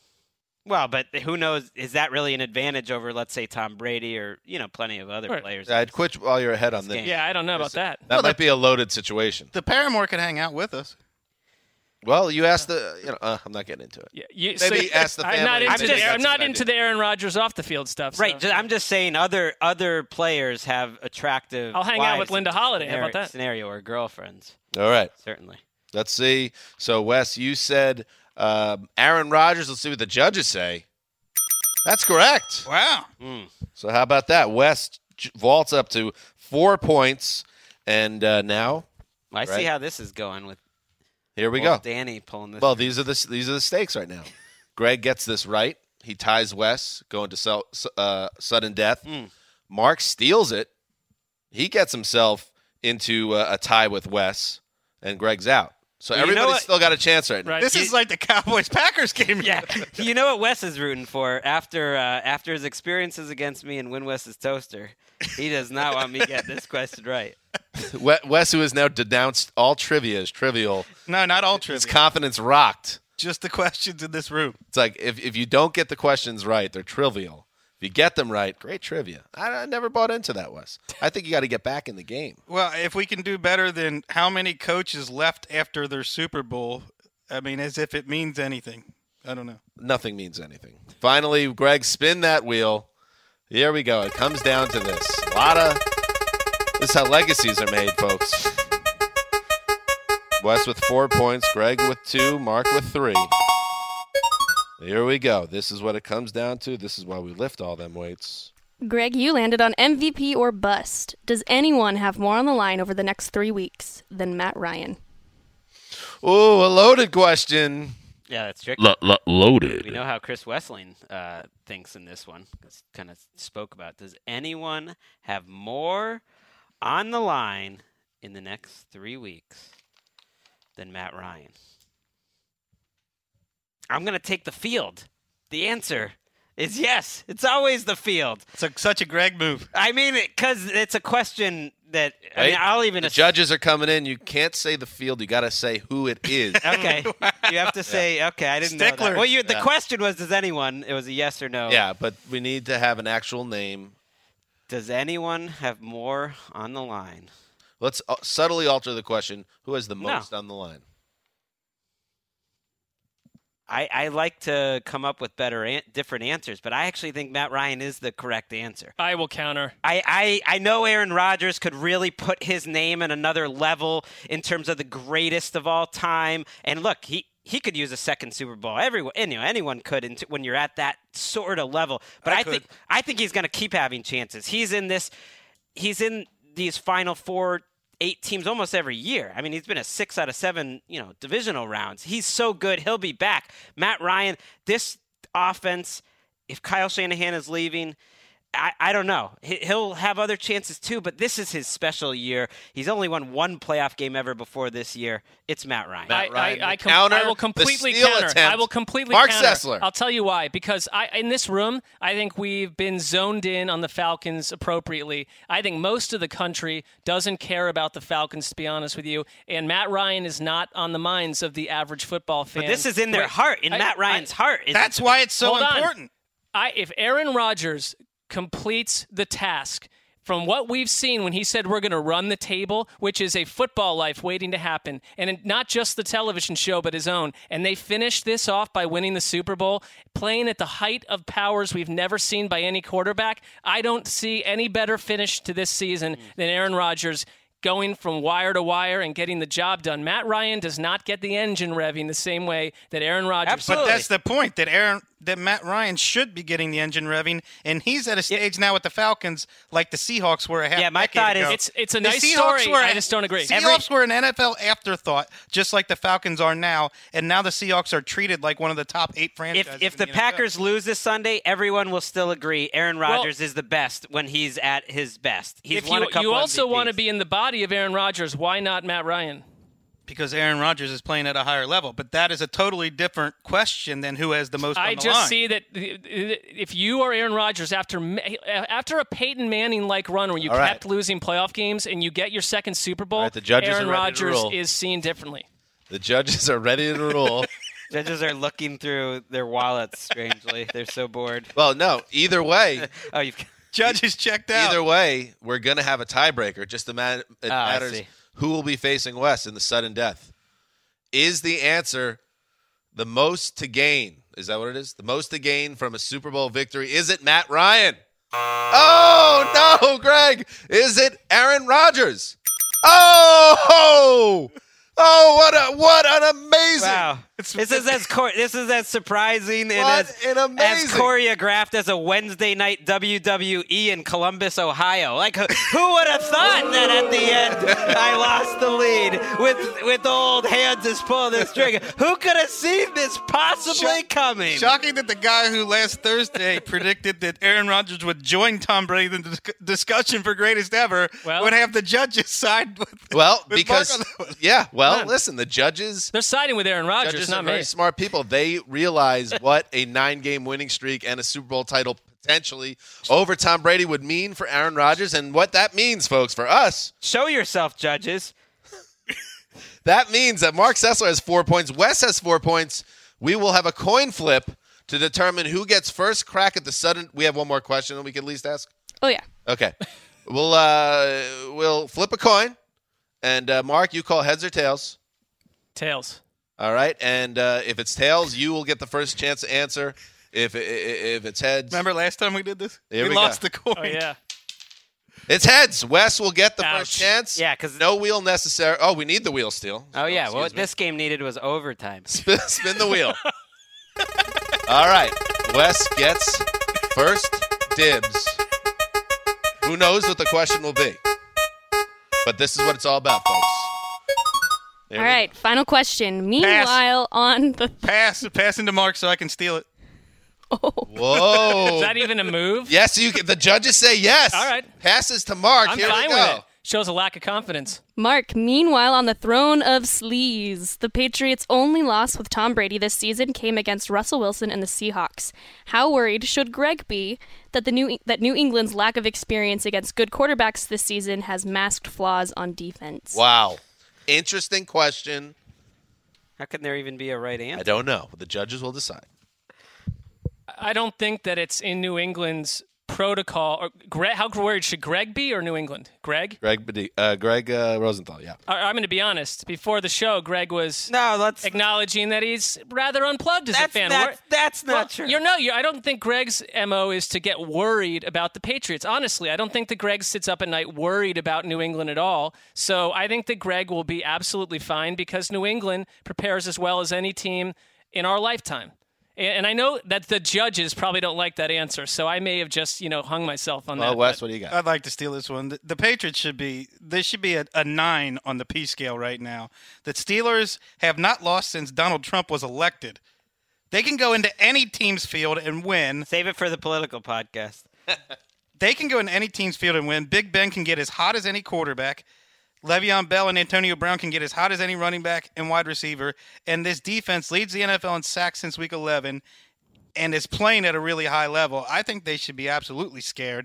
Well, but who knows? Is that really an advantage over, let's say, Tom Brady or plenty of other players? I'd quit while you're ahead on this. Yeah, I don't know about that. That might be a loaded situation. The Paramore could hang out with us. Well, you asked I'm not getting into it. Yeah, Maybe ask the family. I'm not into the Aaron Rodgers off the field stuff. Right. So. I'm just saying other players have attractive. I'll hang out with Linda Holiday. How about that scenario or girlfriends? All right. Certainly. Let's see. So, Wes, you said Aaron Rodgers. Let's see what the judges say. That's correct. Wow. So how about that? Wes vaults up to 4 points, and now I see how this is going with. Here we go. Danny pulling this. Well, these are the stakes right now. Greg gets this right. He ties Wes, going to sudden death. Mark steals it. He gets himself into a tie with Wes, and Greg's out. So everybody's still got a chance right now. This is like the Cowboys-Packers game. Yeah. You know what Wes is rooting for after his experiences against me and Win Wes's toaster. He does not want me to get this question right. Wes, who has now denounced all trivia as trivial. No, not all trivia. His confidence rocked. Just the questions in this room. It's like if you don't get the questions right, they're trivial. If you get them right, great trivia. I never bought into that, Wes. I think you got to get back in the game. Well, if we can do better than how many coaches left after their Super Bowl, I mean, as if it means anything. I don't know. Nothing means anything. Finally, Greg, spin that wheel. Here we go. It comes down to this. This is how legacies are made, folks. Wes with 4 points, Greg with 2, Mark with 3. Here we go. This is what it comes down to. This is why we lift all them weights. Greg, you landed on MVP or bust. Does anyone have more on the line over the next 3 weeks than Matt Ryan? Oh, a loaded question. Yeah, that's tricky. Loaded. We know how Chris Wessling thinks in this one. It's kind of spoke about. Does anyone have more on the line in the next 3 weeks than Matt Ryan? I'm going to take the field. The answer is yes. It's always the field. It's such a Greg move. I mean, because it's a question that I'll even. The judges are coming in. You can't say the field. You got to say who it is. Okay, you have to say. Okay, I didn't know that. Well, the question was, does anyone? It was a yes or no. Yeah, but we need to have an actual name. Does anyone have more on the line? Let's subtly alter the question. Who has the most on the line? I like to come up with different answers, but I actually think Matt Ryan is the correct answer. I will counter. I know Aaron Rodgers could really put his name in another level in terms of the greatest of all time. And look, he could use a second Super Bowl. Anyone could when you're at that sort of level. But I think he's going to keep having chances. He's in these final 8 teams almost every year. I mean, he's been a 6 out of 7, divisional rounds. He's so good. He'll be back. Matt Ryan, this offense, if Kyle Shanahan is leaving, I don't know. He'll have other chances too, but this is his special year. He's only won 1 playoff game ever before this year. It's Matt Ryan. I will completely counter. I will completely Mark counter. Sessler. I'll tell you why. Because in this room, I think we've been zoned in on the Falcons appropriately. I think most of the country doesn't care about the Falcons, to be honest with you. And Matt Ryan is not on the minds of the average football fan. But this is in their heart, in Matt Ryan's heart. That's why it's so important. If Aaron Rodgers completes the task from what we've seen when he said we're going to run the table, which is a football life waiting to happen, and not just the television show, but his own, and they finished this off by winning the Super Bowl, playing at the height of powers we've never seen by any quarterback, I don't see any better finish to this season than Aaron Rodgers going from wire to wire and getting the job done. Matt Ryan does not get the engine revving the same way that Aaron Rodgers does. But that's the point, that Matt Ryan should be getting the engine revving, and he's at a stage now with the Falcons like the Seahawks were a half my thought ago. It's a nice story. I just don't agree. Seahawks were an NFL afterthought, just like the Falcons are now, and now the Seahawks are treated like one of the top 8 franchises. If the Packers lose this Sunday, everyone will still agree Aaron Rodgers is the best when he's at his best. He's won a couple you also MVPs. want to be in the body of Aaron Rodgers. Why not Matt Ryan? Because Aaron Rodgers is playing at a higher level. But that is a totally different question than who has the most on the line. I just see that if you are Aaron Rodgers, after a Peyton Manning-like run where you kept losing playoff games and you get your second Super Bowl, the judges Aaron are ready to Rodgers rule. is seen differently. The judges are ready to rule. Judges are looking through their wallets, strangely. They're so bored. Well, no, either way. Judges checked out. Either way, we're going to have a tiebreaker. Just it matters who will be facing Wes in the sudden death. Is the answer the most to gain? Is that what it is? The most to gain from a Super Bowl victory? Is it Matt Ryan? Oh, no, Greg. Is it Aaron Rodgers? Oh, what an amazing! Wow, this is as surprising and as amazing, choreographed as a Wednesday night WWE in Columbus, Ohio. Like, who would have thought that at the end I lost the lead with old hands is pulling this trigger? Who could have seen this possibly coming? Shocking that the guy who last Thursday predicted that Aaron Rodgers would join Tom Brady in the discussion for greatest ever would have the judges side with. Well, with because listen, the judges. They're siding with Aaron Rodgers, judges not are very me. smart people. They realize what a 9-game winning streak and a Super Bowl title potentially over Tom Brady would mean for Aaron Rodgers, and what that means, folks, for us. Show yourself, judges. That means that Mark Sessler has 4 points. Wes has 4 points. We will have a coin flip to determine who gets first crack at the sudden. We have one more question that we can at least ask. Oh yeah. Okay. We'll flip a coin, and Mark, you call heads or tails. Tails. All right, and if it's tails, you will get the first chance to answer. If it's heads, remember last time we did this? We lost the coin. Oh yeah. It's heads. Wes will get the first chance. Yeah, because no wheel necessary. Oh, we need the wheel still. Oh yeah, what this game needed was overtime. Spin the wheel. All right, Wes gets first dibs. Who knows what the question will be? But this is what it's all about, folks. All right, final question. Meanwhile, on the pass into Mark so I can steal it. Oh. Whoa! Is that even a move? Yes, you can. The judges say yes. All right, passes to Mark. I'm Here fine we go. with it. Shows a lack of confidence. Mark, meanwhile, on the throne of sleaze, the Patriots' only loss with Tom Brady this season came against Russell Wilson and the Seahawks. How worried should Greg be that New England's lack of experience against good quarterbacks this season has masked flaws on defense? Wow. Interesting question. How can there even be a right answer? I don't know. The judges will decide. I don't think that it's in New England's protocol. Or how worried should Greg be or New England? Greg Rosenthal, yeah. I'm going to be honest. Before the show, Greg was acknowledging that he's rather unplugged as a fan. That's not true. I don't think Greg's MO is to get worried about the Patriots. Honestly, I don't think that Greg sits up at night worried about New England at all. So I think that Greg will be absolutely fine because New England prepares as well as any team in our lifetime. And I know that the judges probably don't like that answer, so I may have just, hung myself on that. Well, Wes, what do you got? I'd like to steal this one. The Patriots should be a 9 on the P scale right now. The Steelers have not lost since Donald Trump was elected. They can go into any team's field and win. Save it for the political podcast. They can go into any team's field and win. Big Ben can get as hot as any quarterback. Le'Veon Bell and Antonio Brown can get as hot as any running back and wide receiver. And this defense leads the NFL in sacks since week 11 and is playing at a really high level. I think they should be absolutely scared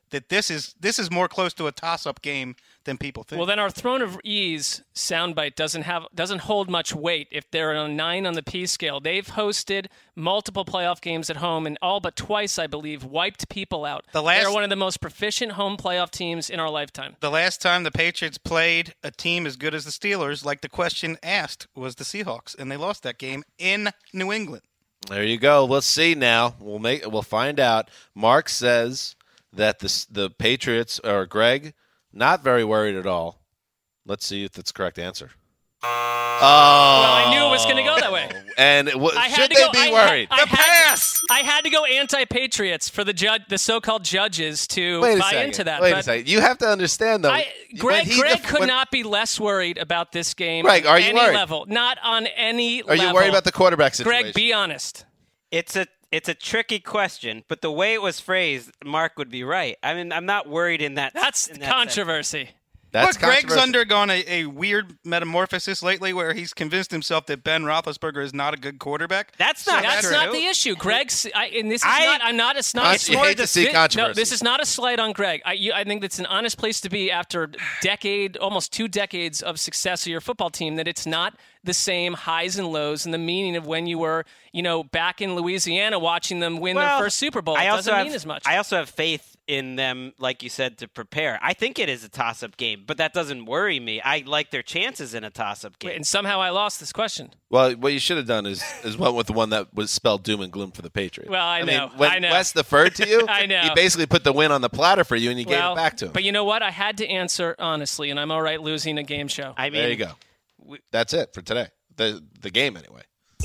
that this is more close to a toss-up game than people think. Well, then our Throne of Ease soundbite doesn't hold much weight if they're on a 9 on the P scale. They've hosted multiple playoff games at home, and all but twice, I believe, wiped people out. They're one of the most proficient home playoff teams in our lifetime. The last time the Patriots played a team as good as the Steelers, like the question asked, was the Seahawks, and they lost that game in New England. There you go. Let's see now. We'll find out. Mark says that the Patriots, or Greg, not very worried at all. Let's see if that's the correct answer. Well, I knew it was going to go that way. And should they be worried? I had to go anti-Patriots for the so-called judges to buy into that. Wait a second. You have to understand, though. Greg could not be less worried about this game Greg, on are you any worried? level. Not on any level. Are you worried about the quarterback situation? Greg, be honest. It's a tricky question, but the way it was phrased, Mark would be right. I mean, I'm not worried in that. That's controversy. But Greg's undergone a weird metamorphosis lately where he's convinced himself that Ben Roethlisberger is not a good quarterback. That's not the issue. Greg's, and this is not, I'm not, it's not. You hate to see controversy. No, this is not a slight on Greg. I think that's an honest place to be after almost 2 decades of success of your football team, that it's not the same highs and lows and the meaning of when you were, back in Louisiana watching them win their first Super Bowl. It doesn't mean as much. I also have faith in them, like you said, to prepare. I think it is a toss-up game, but that doesn't worry me. I like their chances in a toss-up game. Wait, and somehow I lost this question. Well, what you should have done is went with the one that was spelled doom and gloom for the Patriots. Well, I know. When Wes deferred to you, I know. He basically put the win on the platter for you, and you gave it back to him. But you know what? I had to answer honestly, and I'm all right losing a game show. There you go. That's it for today. The game, anyway.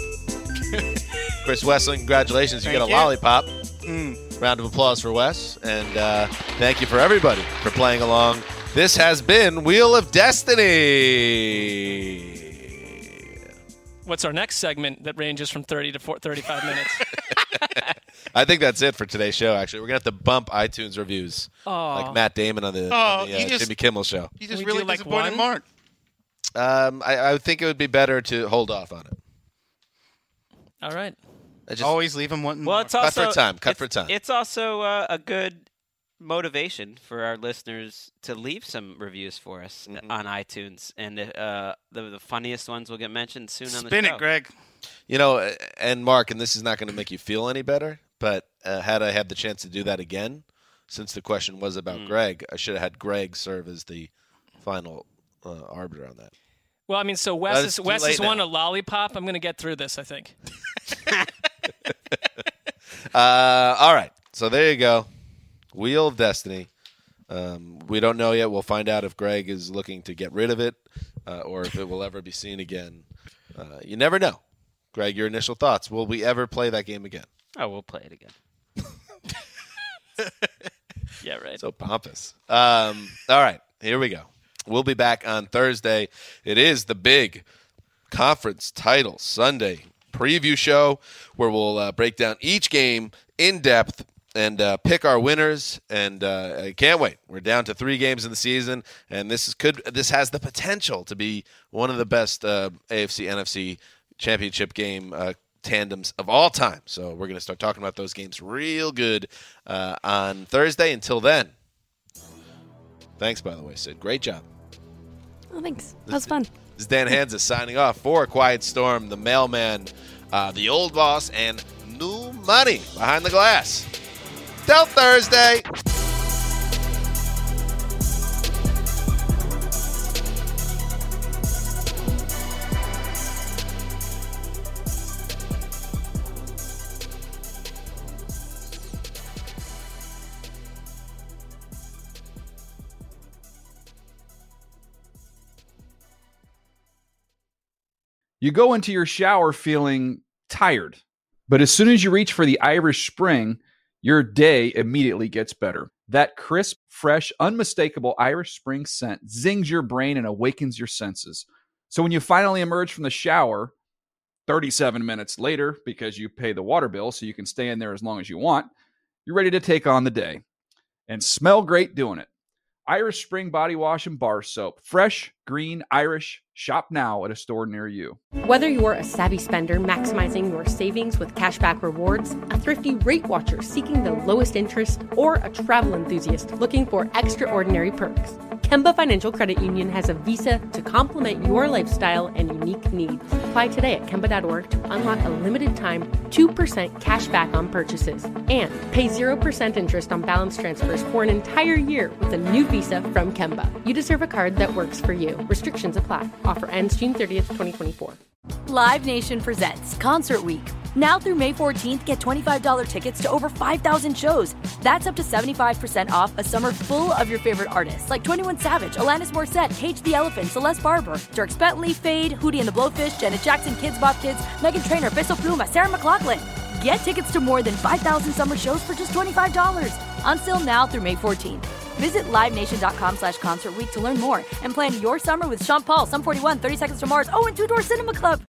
Chris Wessling, congratulations. You get a lollipop. Round of applause for Wes. And thank you for everybody for playing along. This has been Wheel of Destiny. What's our next segment that ranges from 30 to 35 minutes? I think that's it for today's show, actually. We're going to have to bump iTunes reviews like Matt Damon on the Jimmy Kimmel show. You just really disappointed Mark. I think it would be better to hold off on it. All right. Always leave him wanting more. Well, it's also Cut for time. It's also a good motivation for our listeners to leave some reviews for us on iTunes, and the funniest ones will get mentioned soon on the show. Spin it, Greg. And Mark, and this is not going to make you feel any better, but had I had the chance to do that again, since the question was about Greg, I should have had Greg serve as the final arbiter on that. Well, I mean, so Wes has won a lollipop. I'm going to get through this, I think. All right. So there you go. Wheel of Destiny. We don't know yet. We'll find out if Greg is looking to get rid of it or if it will ever be seen again. You never know. Greg, your initial thoughts. Will we ever play that game again? Oh, we'll play it again. Yeah, right. So pompous. All right. Here we go. We'll be back on Thursday. It is the big Conference Title Sunday preview show where we'll break down each game in depth and pick our winners. And I can't wait. We're down to 3 games in the season, and this has the potential to be one of the best AFC NFC championship game tandems of all time. So we're going to start talking about those games real good on Thursday. Until then, thanks, by the way, Sid. Great job. Oh, thanks. That was fun. This is Dan Hansa signing off for Quiet Storm, the mailman, the old boss, and new money behind the glass. Till Thursday. You go into your shower feeling tired, but as soon as you reach for the Irish Spring, your day immediately gets better. That crisp, fresh, unmistakable Irish Spring scent zings your brain and awakens your senses. So when you finally emerge from the shower 37 minutes later, because you pay the water bill so you can stay in there as long as you want, you're ready to take on the day and smell great doing it. Irish Spring Body Wash and Bar Soap. Fresh, green, Irish. Shop now at a store near you. Whether you're a savvy spender maximizing your savings with cashback rewards, a thrifty rate watcher seeking the lowest interest, or a travel enthusiast looking for extraordinary perks, Kemba Financial Credit Union has a visa to complement your lifestyle and unique needs. Apply today at Kemba.org to unlock a limited time 2% cash back on purchases and pay 0% interest on balance transfers for an entire year with a new visa from Kemba. You deserve a card that works for you. Restrictions apply. Offer ends June 30th, 2024. Live Nation presents Concert Week. Now through May 14th, get $25 tickets to over 5,000 shows. That's up to 75% off a summer full of your favorite artists like 21 Savage, Alanis Morissette, Cage the Elephant, Celeste Barber, Dierks Bentley, Fade, Hootie and the Blowfish, Janet Jackson, Kids Bop Kids, Meghan Trainor, Bissell Pluma, Sarah McLachlan. Get tickets to more than 5,000 summer shows for just $25. Until now through May 14th. Visit LiveNation.com/Concert Week to learn more and plan your summer with Sean Paul, Sum 41, 30 Seconds to Mars, and Two Door Cinema Club.